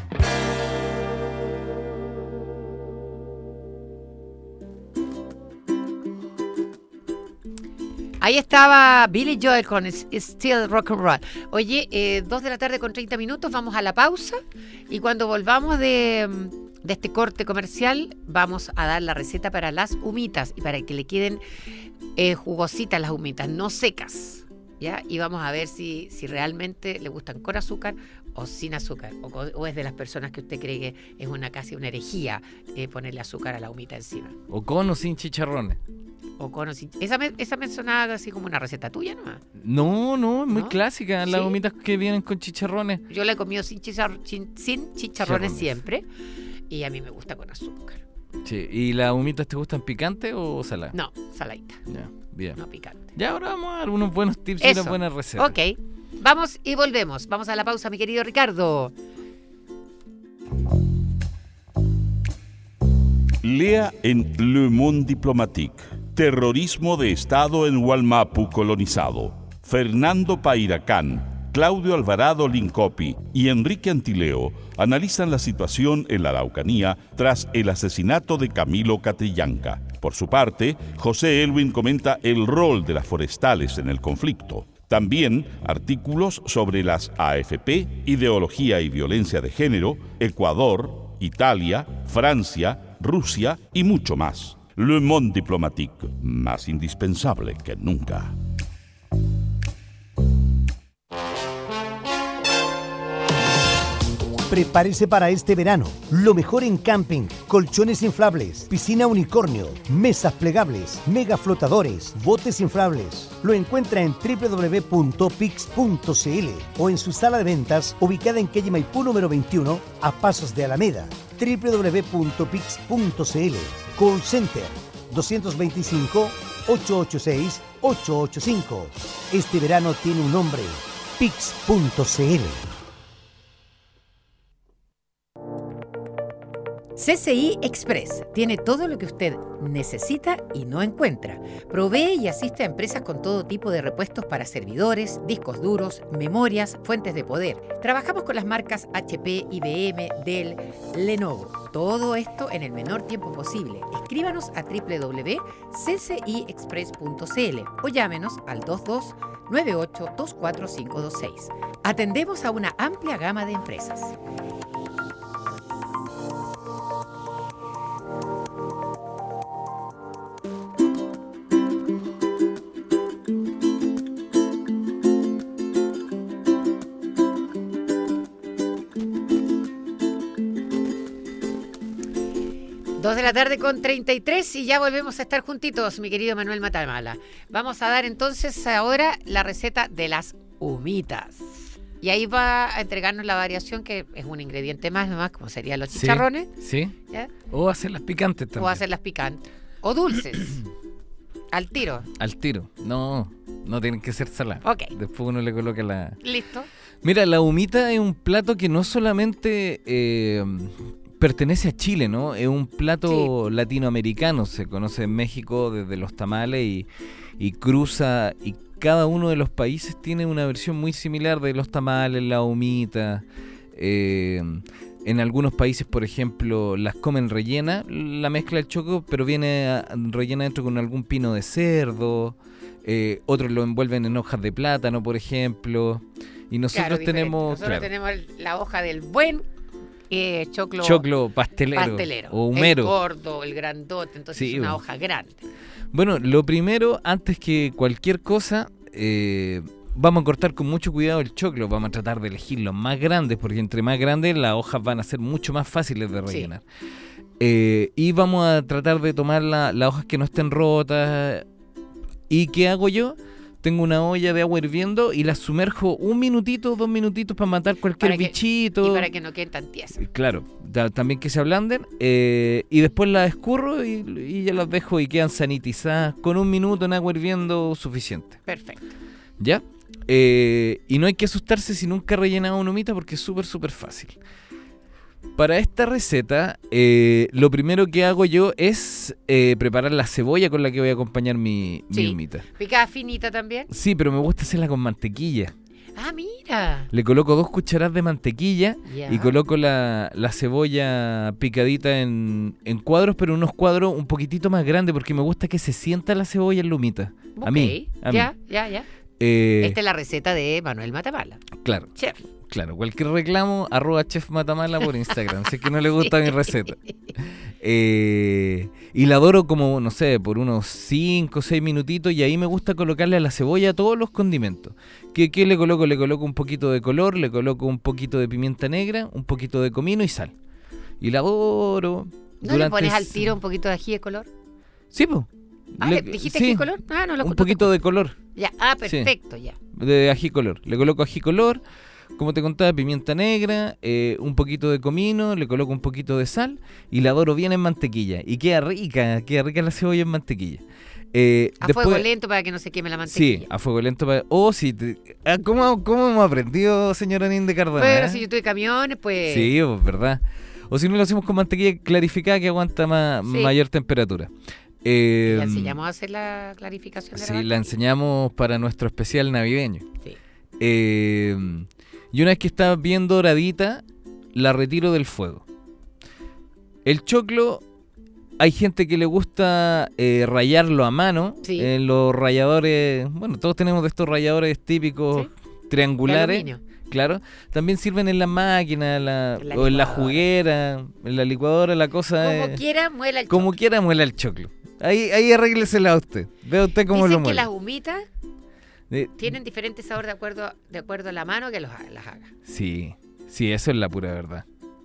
A: Ahí estaba Billy Joel con It's Still Rock and Roll. Oye, eh, dos de la tarde con treinta minutos, vamos a la pausa y cuando volvamos de, de este corte comercial vamos a dar la receta para las humitas y para que le queden eh, jugositas las humitas, no secas, ¿ya? Y vamos a ver si, si realmente le gustan con azúcar o sin azúcar, o, o es de las personas que usted cree que es una casi una herejía eh, ponerle azúcar a la humita encima.
B: O con o sin chicharrones.
A: O con o sin... Esa me, esa me sonaba así como una receta tuya nomás.
B: No, no, es muy
A: ¿No?
B: clásica. Las
A: ¿Sí?
B: humitas que vienen con chicharrones.
A: Yo la he comido sin, chicharr- sin, sin chicharrones
B: Chicharrones.
A: siempre. Y a mí me gusta con azúcar.
B: Sí. ¿Y las humitas te gustan picantes o saladas?
A: No, saladita.
B: Ya, bien.
A: No picante.
B: Ya ahora vamos a dar unos buenos tips y
A: Eso.
B: unas buenas recetas.
A: Ok. Vamos y volvemos. Vamos a la pausa, mi querido Ricardo.
E: Lea en Le Monde Diplomatique: Terrorismo de Estado en Wallmapu colonizado. Fernando Pairacán, Claudio Alvarado Lincopi y Enrique Antileo analizan la situación en la Araucanía tras el asesinato de Camilo Catrillanca. Por su parte, José Elwin comenta el rol de las forestales en el conflicto. También artículos sobre las A F P, ideología y violencia de género, Ecuador, Italia, Francia, Rusia y mucho más. Le Monde Diplomatique, más indispensable que nunca.
F: Prepárese para este verano. Lo mejor en camping, colchones inflables, piscina unicornio, mesas plegables, mega flotadores, botes inflables. Lo encuentra en doble u doble u doble u punto pix punto c l o en su sala de ventas ubicada en calle Maipú número veintiuno a pasos de Alameda. doble u doble u doble u punto pix punto c l. Call Center dos veinticinco, ochocientos ochenta y seis, ochocientos ochenta y cinco. Este verano tiene un nombre: pix punto c l.
A: C C I Express tiene todo lo que usted necesita y no encuentra. Provee y asiste a empresas con todo tipo de repuestos para servidores, discos duros, memorias, fuentes de poder. Trabajamos con las marcas H P, I B M, Dell, Lenovo. Todo esto en el menor tiempo posible. Escríbanos a doble u doble u doble u punto c c i express punto c l o llámenos al dos dos nueve ocho dos cuatro cinco dos seis. Atendemos a una amplia gama de empresas. Dos de la tarde con treinta y tres y ya volvemos a estar juntitos, mi querido Manuel Matamala. Vamos a dar entonces ahora la receta de las humitas. Y ahí va a entregarnos la variación, que es un ingrediente más, nomás, como serían los chicharrones.
B: Sí.
A: ¿Ya?
B: O hacerlas picantes también.
A: O hacerlas picantes. O dulces. Al tiro.
B: Al tiro. No, no tienen que ser saladas.
A: Ok.
B: Después uno le coloca la...
A: Listo.
B: Mira, la humita es un plato que no solamente eh, pertenece a Chile, ¿no? Es un plato sí. latinoamericano. Se conoce en México desde los tamales y, y cruza... y cada uno de los países tiene una versión muy similar de los tamales, la humita. Eh, en algunos países, por ejemplo, las comen rellena, la mezcla del choclo, pero viene a, rellena dentro con algún pino de cerdo. Eh, otros lo envuelven en hojas de plátano, por ejemplo. Y nosotros
A: claro,
B: tenemos...
A: Nosotros
B: claro,
A: tenemos la hoja del buen eh, choclo,
B: choclo pastelero,
A: pastelero.
B: O humero.
A: El gordo, el grandote, entonces
B: sí,
A: es una
B: bueno.
A: hoja grande.
B: Bueno, lo primero, antes que cualquier cosa, eh, vamos a cortar con mucho cuidado el choclo. Vamos a tratar de elegir los más grandes, porque entre más grandes las hojas van a ser mucho más fáciles de rellenar. Sí. Eh, y vamos a tratar de tomar la, las hojas que no estén rotas. ¿Y qué hago yo? Tengo una olla de agua hirviendo y la sumerjo un minutito, dos minutitos para matar cualquier
A: para que,
B: bichito.
A: Y para que no queden tan tiesas.
B: Claro, da, también que se ablanden. Eh, y después las escurro y, y ya las dejo y quedan sanitizadas. Con un minuto en agua hirviendo suficiente.
A: Perfecto.
B: ¿Ya? Eh, y no hay que asustarse si nunca he rellenado una humita porque es súper, súper fácil. Para esta receta, eh, lo primero que hago yo es eh, preparar la cebolla con la que voy a acompañar mi, mi
A: Sí.
B: humita.
A: ¿Picada finita también?
B: Sí, pero me gusta hacerla con mantequilla.
A: Ah, mira.
B: Le coloco dos cucharadas de mantequilla
A: Ya.
B: y coloco la, la cebolla picadita en, en cuadros, pero unos cuadros un poquitito más grandes porque me gusta que se sienta la cebolla en la humita. A
A: Ok.
B: mí, a
A: ya,
B: mí.
A: ya, ya.
B: Eh,
A: Esta es la receta de Manuel Matamala,
B: Claro,
A: chef.
B: claro. Cualquier reclamo, arroba chef Matamala por Instagram. Si es que no le gusta mi receta. Eh, y la adoro como, no sé, por unos cinco o seis minutitos y ahí me gusta colocarle a la cebolla todos los condimentos. ¿Qué, qué le coloco? Le coloco un poquito de color, le coloco un poquito de pimienta negra, un poquito de comino y sal. Y la adoro.
A: ¿No le pones al
B: ese-
A: tiro un poquito de ají de color?
B: Sí, pues.
A: Ah, ¿le dijiste ají de color? Ah, no lo
B: Un
A: no te
B: poquito de color,
A: Ya, ah, perfecto, ya.
B: de ají color. Le coloco ají color, como te contaba, pimienta negra, eh, un poquito de comino, le coloco un poquito de sal y la adoro bien en mantequilla. Y queda rica, queda rica la cebolla en mantequilla. Eh,
A: A
B: después-
A: fuego lento para que no se queme la mantequilla.
B: Sí, a fuego lento. Para... Oh, sí. Te... Ah, ¿cómo, ¿Cómo hemos aprendido, señora Nin de Cardona?
A: Pero
B: eh?
A: si yo tuve camiones, pues...
B: Sí, pues, verdad. O si no lo hacemos con mantequilla clarificada que aguanta ma-
A: Sí.
B: mayor temperatura. Eh,
A: ¿Ya enseñamos a hacer la clarificación de la
B: Sí, la
A: mantequilla?
B: enseñamos para nuestro especial navideño.
A: Sí.
B: Eh, y una vez que está bien doradita, la retiro del fuego. El choclo, hay gente que le gusta eh, rallarlo a mano.
A: Sí.
B: En los ralladores, bueno, todos tenemos de estos ralladores típicos
A: Sí.
B: triangulares.
A: De aluminio.
B: Claro, también sirven en la máquina la,
A: En la
B: o en la
A: licuadora.
B: juguera, en la licuadora, la cosa
A: Como
B: es-
A: quiera, muela el
B: como
A: choclo.
B: quiera muela el choclo. Ahí, ahí arréglesela a usted. Vea usted cómo
A: Dicen
B: lo
A: que
B: muele.
A: las humitas
B: Eh,
A: tienen diferente sabor de acuerdo, de acuerdo a la mano que los, ha- las haga.
B: Sí, sí, eso es la pura verdad.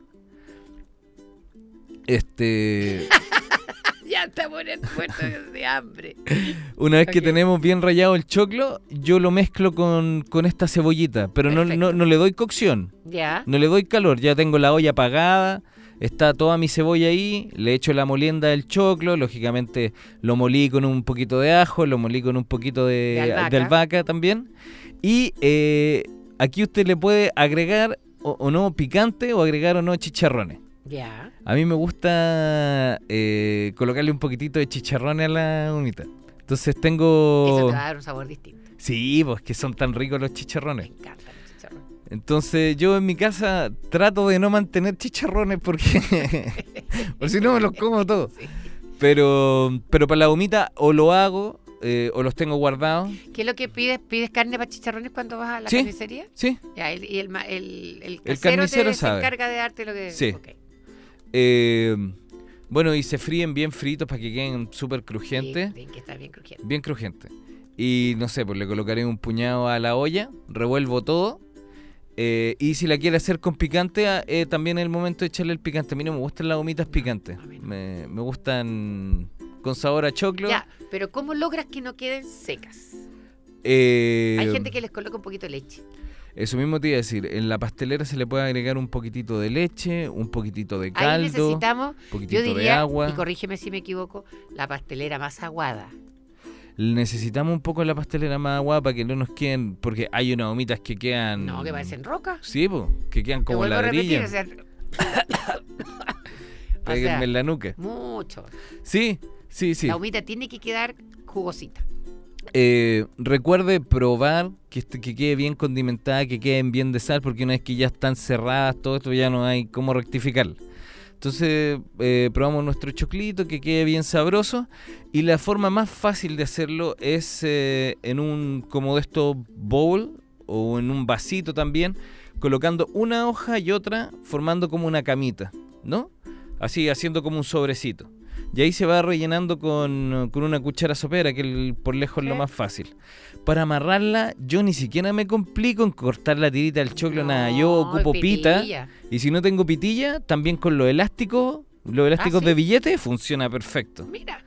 B: Este,
A: Ya está poniendo muerto de hambre.
B: una vez que
A: Ok.
B: tenemos bien rallado el choclo, yo lo mezclo con, con esta cebollita, pero no,
A: Perfecto.
B: no, no le doy cocción,
A: Ya.
B: no le doy calor, ya tengo la olla apagada, está toda mi cebolla ahí, le echo la molienda del choclo, lógicamente lo molí con un poquito de ajo, lo molí con un poquito de,
A: De albahaca.
B: de albahaca también, y eh, aquí usted le puede agregar o, o no picante o agregar o no chicharrones.
A: Ya.
B: A mí me gusta eh, colocarle un poquitito de chicharrones a la humita. Entonces
A: Eso
B: tengo...
A: te va a dar un sabor distinto.
B: Sí, pues que son tan ricos los
A: Me
B: chicharrones.
A: encanta el chicharrón.
B: Entonces yo en mi casa trato de no mantener chicharrones porque... por si no me los como todos.
A: Sí.
B: Pero, pero para la humita o lo hago eh, o los tengo guardados.
A: ¿Qué es lo que pides? ¿Pides carne para chicharrones cuando vas a la
B: Sí.
A: carnicería?
B: Sí.
A: Ya, el- y el, ma- el, el,
B: El
A: casero
B: carnicero
A: te, se
B: sabe.
A: encarga de darte lo que...
B: Sí.
A: Ok.
B: Eh, bueno, y se fríen bien fritos para que queden súper crujientes.
A: Sí, tienen que estar bien crujiente.
B: Bien crujiente. Y no sé, pues le colocaré un puñado a la olla, revuelvo todo. eh, y si la quiere hacer con picante, ah, eh, también es el momento de echarle el picante. A mí no me gustan las gomitas picantes.
A: a mí no.
B: Me, me gustan con sabor a choclo.
A: Ya, pero ¿cómo logras que no queden secas?
B: Eh,
A: Hay gente que les coloca un poquito de leche.
B: Eso mismo te iba a decir. En la pastelera se le puede agregar un poquitito de leche, un poquitito de
A: Ahí
B: caldo,
A: necesitamos,
B: un poquitito
A: yo
B: de
A: diría,
B: agua.
A: y corrígeme si me equivoco, la pastelera más aguada.
B: Necesitamos un poco la pastelera más aguada para que no nos queden, porque hay unas gomitas que quedan...
A: No, que parecen rocas.
B: Sí, po, que quedan
A: Te
B: como
A: vuelvo a repetir,
B: ladrillos.
A: o sea, o
B: Péguenme
A: sea,
B: en la nuca.
A: mucho.
B: Sí, sí, sí.
A: La humita tiene que quedar jugosita.
B: Eh, recuerde probar que, este- que quede bien condimentada, que queden bien de sal, porque una vez que ya están cerradas, todo esto ya no hay cómo rectificar. Entonces eh, probamos nuestro choclito, que quede bien sabroso. Y la forma más fácil de hacerlo es eh, en un, como de estos bowl, o en un vasito también, colocando una hoja y otra, formando como una camita, ¿no? Así, haciendo como un sobrecito. Y ahí se va rellenando con, con una cuchara sopera, que el- por lejos es lo
A: ¿Qué?
B: más fácil. Para amarrarla, yo ni siquiera me complico en cortar la tirita del choclo, nada. Yo
A: No,
B: ocupo pita.
A: pitilla.
B: Y si no tengo pitilla, también con los elásticos, los elásticos
A: ¿sí?
B: de billete, funciona perfecto.
A: Mira,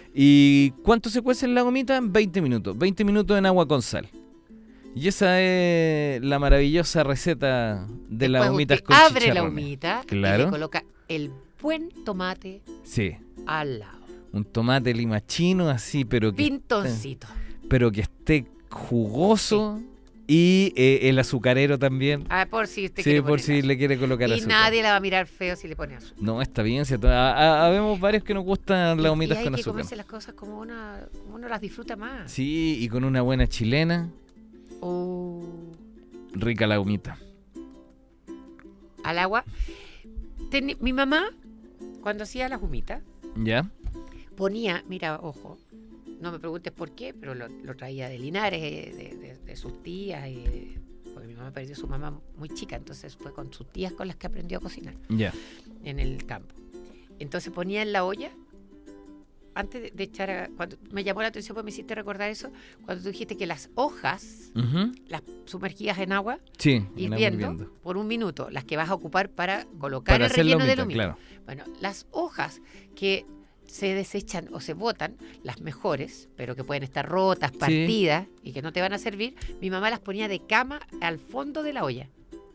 B: ¿Y cuánto se cuece en la gomita? veinte minutos. veinte minutos en agua con sal. Y esa es la maravillosa receta de las
A: después
B: gomitas
A: usted
B: con
A: abre la
B: chicharrones.
A: humita y
B: Claro.
A: le coloca el buen tomate
B: Sí,
A: al lado.
B: un tomate limachino así, pero que,
A: Pintoncito.
B: pero que esté jugoso, Y eh, el azucarero también.
A: Ah, por si usted
B: Sí,
A: quiere
B: por
A: ponerle
B: si le quiere colocar
A: Y
B: azúcar.
A: nadie la va a mirar feo si le pone azúcar.
B: No, está bien. ¿Cierto? A- a- Habemos varios que nos gustan las
A: Y-
B: humitas
A: y hay
B: con
A: que
B: azúcar.
A: comerse las cosas como, una, como uno las disfruta más.
B: Sí, y con una buena chilena,
A: Oh,
B: rica la humita.
A: al agua. Teni- mi mamá, cuando hacía las humitas,
B: ¿Ya?
A: ponía, mira, ojo, no me preguntes por qué, pero lo, lo traía de Linares, eh, de, de- de sus tías, y de- porque mi mamá perdió a su mamá muy chica, entonces fue con sus tías con las que aprendió a cocinar
B: Ya.
A: en el campo. Entonces ponía en la olla, antes de, de echar, a- cuando me llamó la atención, porque me hiciste recordar eso, cuando tú dijiste que las hojas,
B: Ujú.
A: las sumergías en agua,
B: Sí, en agua
A: hirviendo,
B: hirviendo.
A: por un minuto, las que vas a ocupar para colocar
B: Para
A: el
B: hacer la
A: relleno de la
B: humita,
A: humita.
B: claro.
A: Bueno, las hojas que se desechan o se botan, las mejores, pero que pueden estar rotas, partidas y que no te van a servir, mi mamá las ponía de cama al fondo de la olla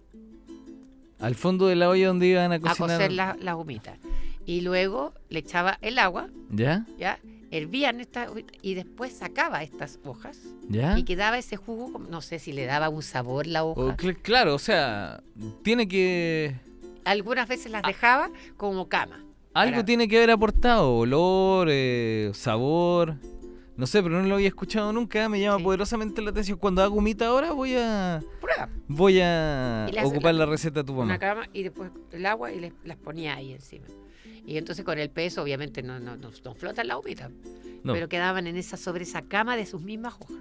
B: Al fondo de la olla donde iban a
A: a
B: cocinar.
A: cocer la- las humitas. Y luego le echaba el agua,
B: ¿Ya?
A: ya hervían estas humitas, y después sacaba estas hojas
B: ¿Ya?
A: y quedaba ese jugo, como- no sé si le daba un sabor la hoja.
B: O cl- claro, o sea, tiene que...
A: Algunas veces las dejaba como cama.
B: Algo
A: Para-
B: tiene que haber aportado, olor, eh, sabor, no sé, pero no lo había escuchado nunca, me llama
A: Sí.
B: poderosamente la atención. Cuando hago humita ahora voy a
A: Prueba.
B: voy a
A: Y le hace
B: ocupar
A: la-
B: la receta de tu mamá.
A: Una cama y después el agua y les, las ponía ahí encima. Y entonces con el peso obviamente no, no, no, no flotan la humita,
B: No.
A: pero quedaban en esa sobre esa cama de sus mismas hojas.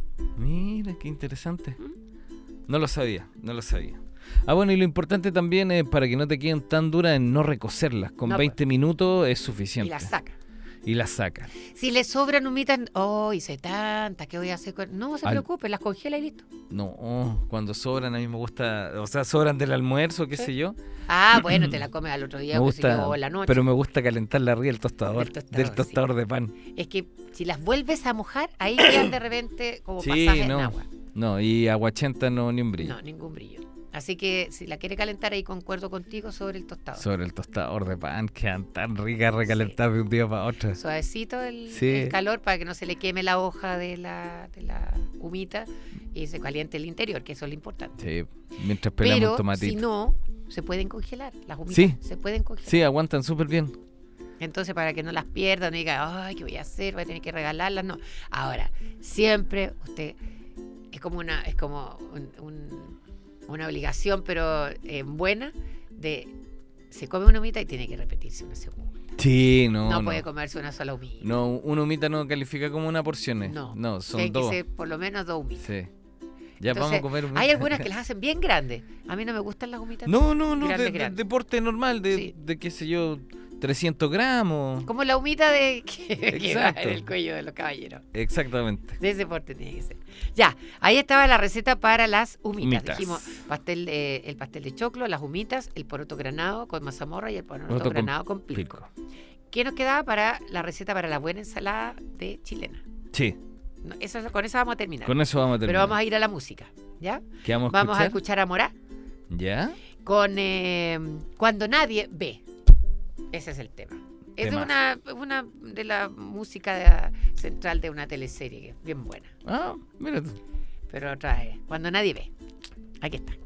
B: Mira, qué interesante.
A: ¿Mm?
B: No lo sabía, no lo sabía. Ah, bueno, y lo importante también es para que no te queden tan duras en no recocerlas. Con
A: No,
B: veinte minutos es
A: Y
B: suficiente.
A: las saca.
B: Y las saca.
A: Si le sobran humitas, oh, hice tanta, ¿qué voy a hacer con...? No se
B: Al-
A: preocupe, las congela y listo.
B: No, cuando sobran a mí me gusta, o sea, sobran del almuerzo, qué
A: Sí.
B: sé yo.
A: Ah, bueno, te la comes al otro día
B: Me
A: o qué sé
B: gusta,
A: yo, o en la noche.
B: pero me gusta calentarla arriba del tostador,
A: Del tostador,
B: del
A: sí.
B: tostador de pan.
A: Es que si las vuelves a mojar, ahí quedan de repente como
B: Sí,
A: pasajes
B: no.
A: en agua.
B: No, y aguachenta no, ni un brillo.
A: No, ningún brillo. Así que si la quiere calentar, ahí concuerdo contigo sobre el tostado.
B: Sobre el tostador de pan, quedan tan ricas recalentadas de un día para otro.
A: Suavecito el,
B: Sí.
A: el calor para que no se le queme la hoja de la, de la humita y se caliente el interior, que eso es lo importante.
B: Sí, mientras pelamos
A: Pero
B: un tomatito.
A: si no, se pueden congelar. Las humitas
B: Sí.
A: se pueden congelar.
B: Sí, aguantan súper bien.
A: Entonces, para que no las pierdan, no diga, ay, ¿qué voy a hacer? Voy a tener que regalarlas. No. Ahora, siempre usted es como una, es como un- un- una obligación, pero eh, buena, de se come una humita y tiene que repetirse una segunda.
B: Sí, no,
A: No,
B: no.
A: puede comerse una sola humita.
B: No, una humita no califica como una porción. eh.
A: No,
B: no son
A: Tiene
B: dos.
A: que ser por lo menos dos humitas.
B: Sí. Ya
A: Entonces,
B: vamos a comer humita.
A: hay algunas que las hacen bien grandes. A mí no me gustan las humitas.
B: No, no, no,
A: Grandes,
B: de, de-
A: grandes.
B: de porte normal, de,
A: Sí.
B: de qué sé yo, trescientos gramos.
A: Como la humita de que, que va
B: Exacto.
A: en el cuello de los caballeros.
B: Exactamente.
A: De ese porte tiene que ser. Ya, ahí estaba la receta para las humitas.
B: Humitas.
A: Dijimos pastel de- el pastel de choclo, las humitas, el poroto granado con mazamorra y el poroto
B: Poroto con
A: granado con pilco. ¿Qué nos quedaba para la receta para la buena ensalada de chilena?
B: Sí,
A: No, esa- con esa vamos a terminar.
B: con eso vamos a
A: Pero
B: terminar.
A: vamos a ir a la música, ¿ya?
B: ¿Qué vamos a
A: Vamos a
B: escuchar?
A: escuchar a Morá
B: ¿Ya?
A: con eh, Cuando nadie ve. Ese es el tema. Es de
B: Temazo.
A: una, una de la música de- central de una teleserie que es bien buena.
B: Ah, mira tú.
A: Pero otra vez, Cuando nadie ve. Aquí está.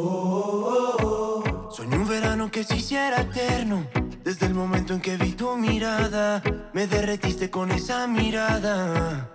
D: Soñé un verano que se hiciera eterno. Desde el momento en que vi tu mirada, me derretiste con esa mirada.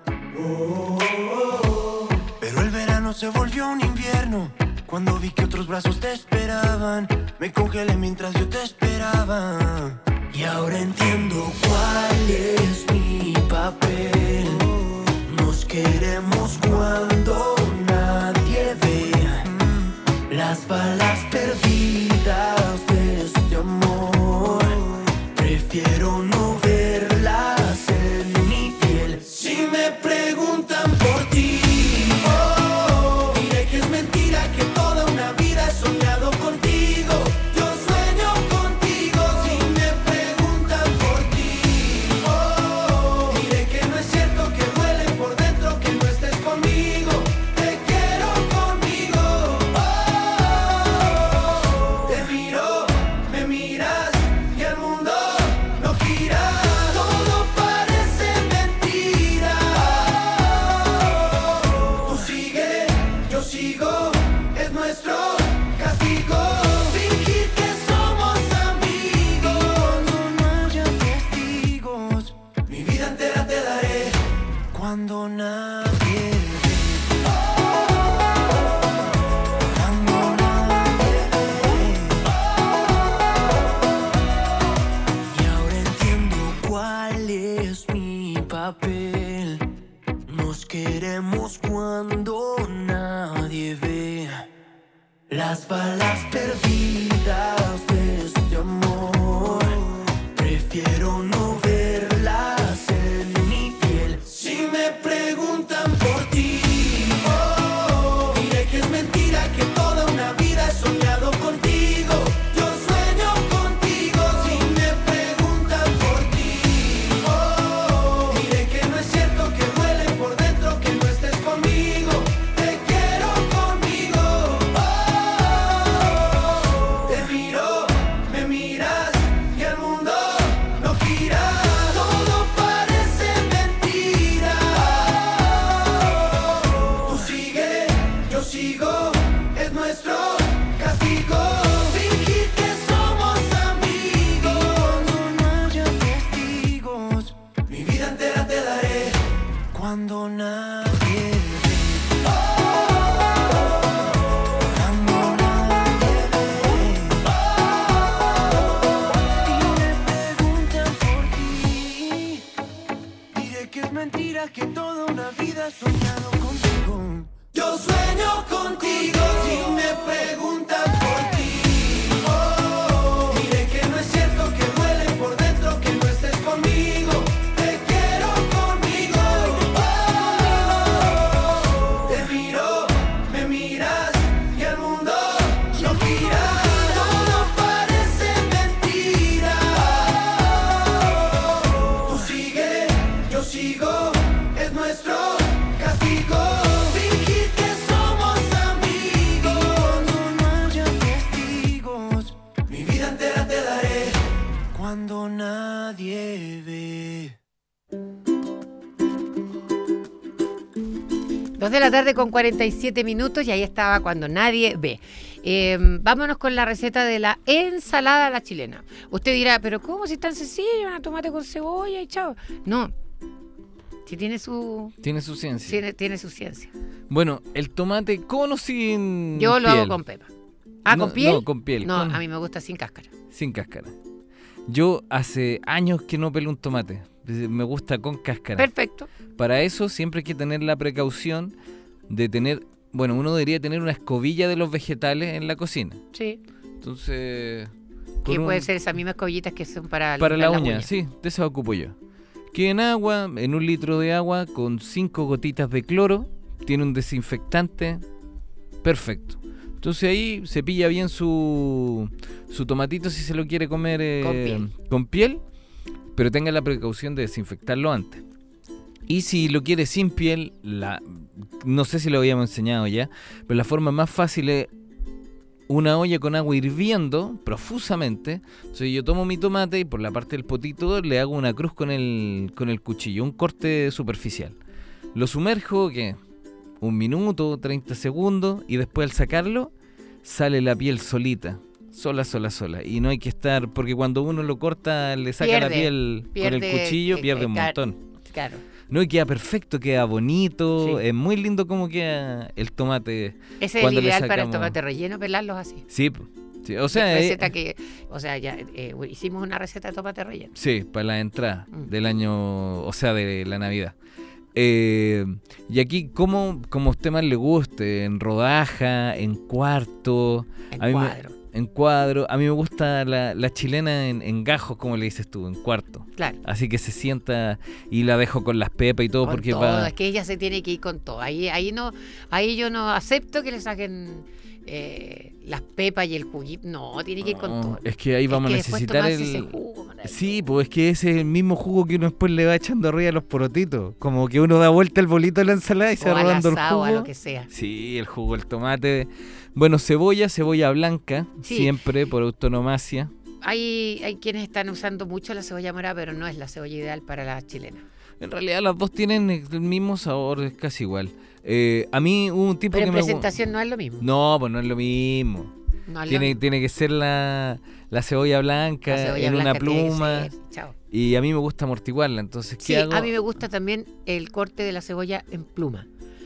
D: Pero el verano se volvió un invierno. Cuando vi que otros brazos te esperaban, me congelé mientras yo te esperaba. Y ahora entiendo cuál es mi papel. Nos queremos cuando nadie ve. Las balas perdidas de este amor, prefiero no verlas en mi piel. Si me preguntan por ti, oh, diré que es mentira, que toda una vida he soñado contigo. Yo sueño contigo. Si me preguntan por ti, oh, diré que no es cierto, que duele por dentro que no estés conmigo. Te quiero conmigo. Oh, te miro cuando nadie ve.
A: Dos de la tarde con cuarenta y siete minutos y ahí estaba cuando nadie ve. Eh, vámonos con la receta de la ensalada a la chilena. Usted dirá, pero ¿cómo si es tan sencillo? Una tomate con cebolla y chao. No, si tiene su...
B: Tiene su ciencia.
A: Tiene, tiene su ciencia.
B: Bueno, el tomate, ¿cómo no sin
A: Yo lo
B: piel?
A: hago con pepa. ¿Ah,
B: No,
A: con piel?
B: no, con piel,
A: No,
B: con-
A: a mí me gusta sin cáscara.
B: Sin cáscara. Yo hace años que no pelo un tomate. Me gusta con cáscara.
A: Perfecto.
B: Para eso siempre hay que tener la precaución de tener, bueno, uno debería tener una escobilla de los vegetales en la cocina.
A: Sí.
B: Entonces,
A: Que
B: con un-
A: puede ser esas mismas collitas que son para,
B: para la
A: limpiar
B: uña,
A: las uñas.
B: sí, de eso ocupo yo. Que en agua, en un litro de agua, con cinco gotitas de cloro, tiene un desinfectante perfecto. Entonces ahí se pilla bien su, su tomatito si se lo quiere comer eh,
A: Con piel.
B: con piel, pero tenga la precaución de desinfectarlo antes. Y si lo quiere sin piel, la, no sé si lo habíamos enseñado ya, pero la forma más fácil es una olla con agua hirviendo profusamente. Entonces yo tomo mi tomate y por la parte del potito le hago una cruz con el, con el cuchillo, un corte superficial. Lo sumerjo, ¿qué? Un minuto, treinta segundos, y después al sacarlo sale la piel solita, sola, sola, sola. Y no hay que estar, porque cuando uno lo corta, le saca
A: Pierde,
B: la piel con
A: pierde,
B: el cuchillo,
A: eh,
B: pierde
A: eh,
B: un
A: car-
B: montón.
A: Claro.
B: No, y queda perfecto, queda bonito,
A: Sí.
B: es muy lindo como queda el tomate.
A: Ese es
B: Cuando
A: el
B: le
A: ideal para el
B: sacamos-
A: tomate relleno, pelarlos así.
B: Sí, po. Sí, o sea,
A: receta
B: eh,
A: que, o sea, ya eh, hicimos una receta de tomate relleno.
B: sí, para la entrada
A: Mm.
B: del año, o sea, de la Navidad. Eh, y aquí, como como a usted más le guste, en rodaja, en cuarto,
A: En
B: a mí me-
A: cuadro.
B: en cuadro. A mí me gusta la, la chilena en, en gajos, como le dices tú, en cuarto.
A: Claro.
B: Así que se sienta y la dejo con las pepas y todo
A: Con
B: porque
A: todo,
B: va...
A: es que ella se tiene que ir con todo. Ahí, ahí no, ahí yo no acepto que le saquen eh, las pepas y el juguito. No, tiene que ir con
B: No,
A: todo.
B: es que ahí
A: Es
B: vamos
A: que
B: a
A: después
B: necesitar
A: tomarse
B: el...
A: ese jugo, maravilloso.
B: Sí, pues es que ese es el mismo jugo que uno después le va echando arriba a los porotitos. Como que uno da vuelta el bolito de la ensalada y se
A: o
B: va
A: al
B: rodando el
A: asado,
B: jugo.
A: a lo que sea.
B: Sí, el jugo, el tomate. Bueno, cebolla, cebolla blanca,
A: Sí.
B: siempre por autonomacia.
A: Hay, hay quienes están usando mucho la cebolla morada, pero no es la cebolla ideal para la chilena.
B: En realidad las dos tienen el mismo sabor, es casi igual. Eh, a mí hubo un tipo
A: Pero
B: que
A: en
B: me... gu-
A: presentación no es lo mismo.
B: No, pues no es lo mismo.
A: No es lo
B: Tiene,
A: mismo.
B: tiene que ser la, la cebolla blanca
A: La cebolla
B: en
A: blanca
B: una
A: tiene que
B: pluma.
A: ser, chao.
B: Y a mí me gusta amortiguarla, entonces, ¿qué
A: Sí,
B: hago?
A: a mí me gusta también el corte de la cebolla en pluma.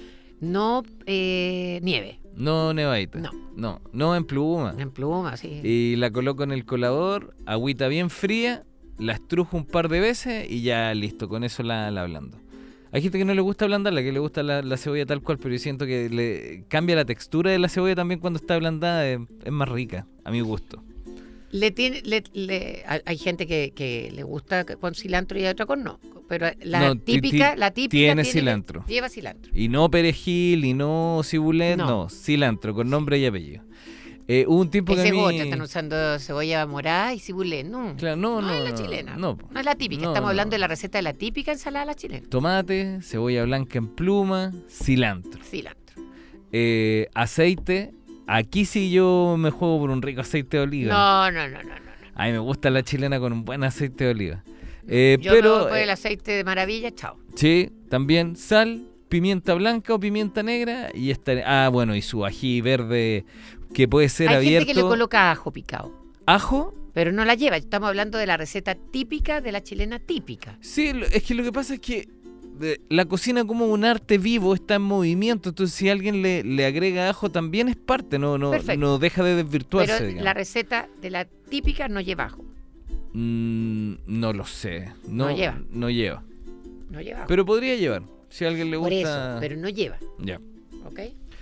A: No eh, nieve,
B: No nevadita.
A: No.
B: No, no en pluma.
A: en pluma, sí.
B: Y la coloco en el colador, agüita bien fría, la estrujo un par de veces y ya listo, con eso la, la ablando. Hay gente que no le gusta ablandarla, que le gusta la, la cebolla tal cual, pero yo siento que le cambia la textura de la cebolla también cuando está ablandada, es, es más rica, a mi gusto.
A: Le tiene, le- le- hay hay gente que, que le gusta con cilantro y hay otra con no. Pero la
B: No, ti-
A: típica,
B: ti-
A: la típica
B: tiene
A: que-
B: cilantro.
A: lleva cilantro.
B: Y no perejil, y no cibulet, no,
A: No.
B: cilantro, con nombre y apellido. Eh, hubo un tiempo que a
A: Ese
B: mí...
A: gocha, están usando cebolla morada y cibulé. No,
B: Claro, no,
A: no,
B: no,
A: es la
B: no,
A: chilena.
B: no.
A: No, es la típica.
B: No,
A: Estamos
B: no.
A: hablando de la receta de la típica ensalada a la chilena.
B: Tomate, cebolla blanca en pluma, cilantro.
A: Cilantro.
B: Eh, aceite. Aquí sí yo me juego por un rico aceite de oliva.
A: No, no, no, no, no. no.
B: A mí me gusta la chilena con un buen aceite de oliva. Eh,
A: Yo
B: pero,
A: me voy por
B: eh,
A: el aceite de maravilla, chao.
B: sí, también sal, pimienta blanca o pimienta negra y esta, ah, bueno, y su ají verde que puede ser
A: Hay
B: abierto.
A: gente que le coloca ajo picado,
B: Ajo.
A: pero no la lleva. Estamos hablando de la receta típica de la chilena típica.
B: Sí, lo- es que lo que pasa es que eh, la cocina como un arte vivo está en movimiento, entonces si alguien le, le agrega ajo también es parte, no, no,
A: Perfecto.
B: no deja de desvirtuarse.
A: Pero
B: digamos.
A: la receta de la típica no lleva ajo.
B: Mm, no lo sé. No,
A: No lleva.
B: No lleva.
A: No lleva ajo.
B: Pero podría llevar. Si a alguien le
A: Por
B: gusta.
A: eso, pero no lleva.
B: Ya.
A: ¿Ok?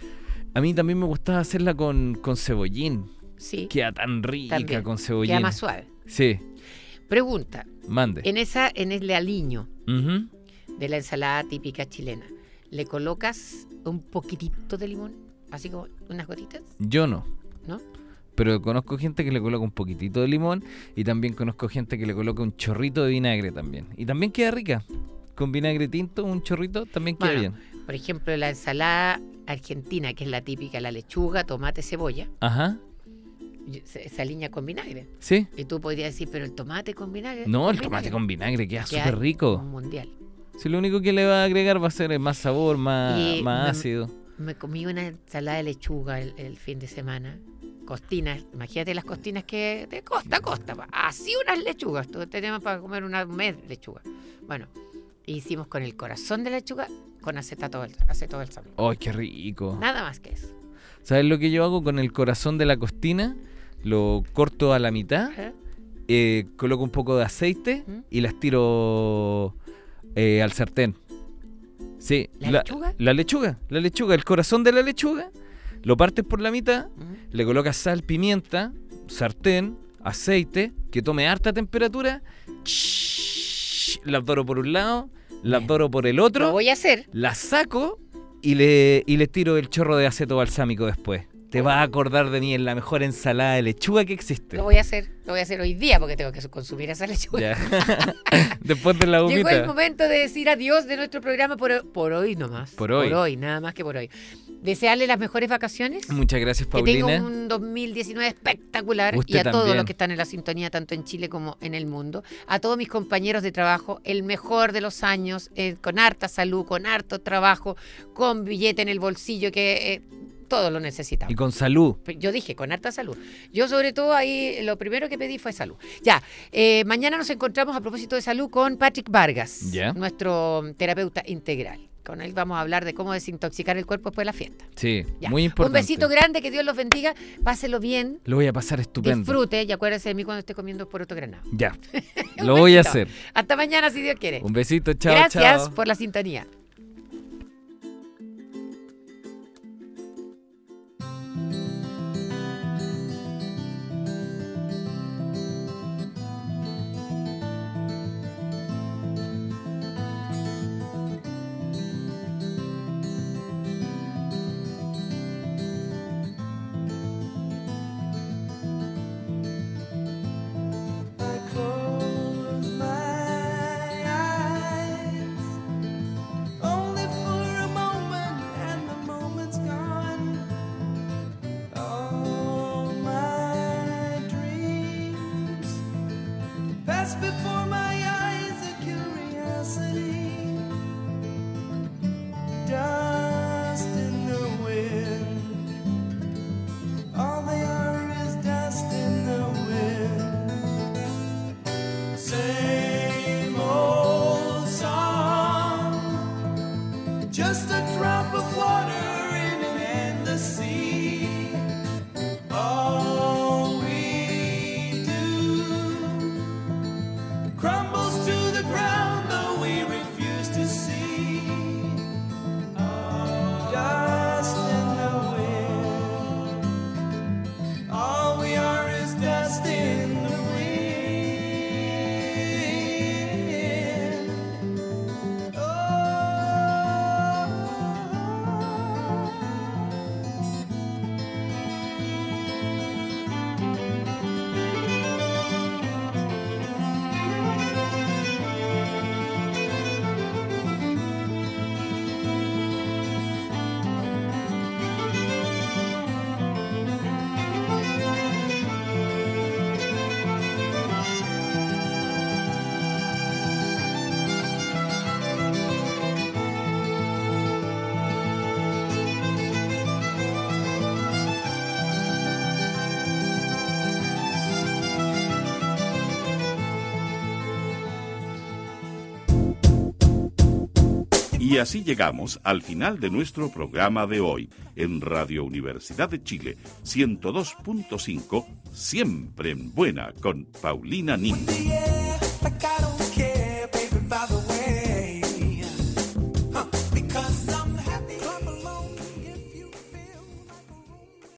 B: A mí también me gustaba hacerla con, con cebollín.
A: Sí.
B: Queda tan rica
A: También.
B: con cebollín.
A: Queda más suave.
B: Sí,
A: Pregunta.
B: mande.
A: En esa, en el aliño
B: Ujú.
A: de la ensalada típica chilena, ¿le colocas un poquitito de limón? Así como unas gotitas,
B: Yo no.
A: ¿no?
B: Pero conozco gente que le coloca un poquitito de limón y también conozco gente que le coloca un chorrito de vinagre también. Y también queda rica. Con vinagre tinto, un chorrito, también queda
A: Bueno,
B: bien.
A: Por ejemplo, la ensalada argentina, que es la típica, la lechuga, tomate, cebolla,
B: Ajá.
A: y se, se alinea con vinagre.
B: ¿Sí?
A: Y tú podrías decir, pero el tomate con vinagre.
B: No,
A: con
B: el tomate
A: vinagre,
B: con vinagre queda
A: queda
B: súper rico.
A: un mundial.
B: Si lo único que le va a agregar va a ser más sabor, más,
A: Y
B: más
A: me-
B: ácido.
A: Me comí una ensalada de lechuga el, el fin de semana. Costinas, imagínate las costinas que de costa a costa. pa. Así unas lechugas. Tú tenemos para comer una mes de lechuga. Bueno, hicimos con el corazón de la lechuga con acetato del, aceto del sabor.
B: ¡Ay, qué rico!
A: Nada más que eso.
B: ¿Sabes lo que yo hago con el corazón de la costina? Lo corto a la mitad,
A: ¿Eh?
B: eh, coloco un poco de aceite
A: ¿Mm?
B: y las tiro eh, al sartén. Sí.
A: ¿La lechuga?
B: La lechuga, la lechuga, el corazón de la lechuga, lo partes por la mitad,
A: ¿Mm?
B: le colocas sal, pimienta, sartén, aceite, que tome harta temperatura, las doro por un lado, las
A: Bien.
B: doro por el
A: Lo
B: otro,
A: voy a hacer.
B: las saco y le, y le tiro el chorro de aceto balsámico después. Te vas a acordar de mí en la mejor ensalada de lechuga que existe.
A: Lo voy a hacer. Lo voy a hacer hoy día porque tengo que consumir esa lechuga.
B: Ya. Después de la
A: Llegó el
B: humita.
A: momento de decir adiós de nuestro programa por, por hoy nomás.
B: Por hoy.
A: Por hoy, nada más que por hoy. Desearle las mejores vacaciones.
B: Muchas gracias,
A: Que
B: Paulina.
A: tenga un dos mil diecinueve espectacular
B: Usted
A: y a todos
B: también.
A: los que están en la sintonía, tanto en Chile como en el mundo. A todos mis compañeros de trabajo, el mejor de los años, eh, con harta salud, con harto trabajo, con billete en el bolsillo, que eh, todos lo necesitamos.
B: Y con salud.
A: Yo dije, con harta salud. Yo sobre todo ahí, lo primero que pedí fue salud. Ya, eh, mañana nos encontramos a propósito de salud con Patrick Vargas,
B: Ya.
A: nuestro terapeuta integral. Con él vamos a hablar de cómo desintoxicar el cuerpo después de la fiesta.
B: Sí,
A: Ya.
B: muy importante.
A: Un besito grande, que Dios los bendiga, páselo bien,
B: Lo voy a pasar estupendo.
A: disfrute y acuérdese de mí cuando esté comiendo poroto granado.
B: Ya.
A: Un
B: Lo voy a
A: besito.
B: hacer.
A: Hasta mañana si Dios quiere.
B: Un besito, chao,
A: Gracias
B: chao.
A: por la sintonía.
D: I close my eyes only for a moment, and the moment's gone. All my dreams pass before my eyes, a curiosity, dust in the wind. All they are is dust in the wind. Same old song, just a drop of water in an endless sea. All we do crumbles to the ground, though we refuse to see. Dust in the wind. All we are is dust in the wind. Oh.
E: Y así llegamos al final de nuestro programa de hoy en Radio Universidad de Chile ciento dos punto cinco, siempre en buena con Paulina Nin.
D: The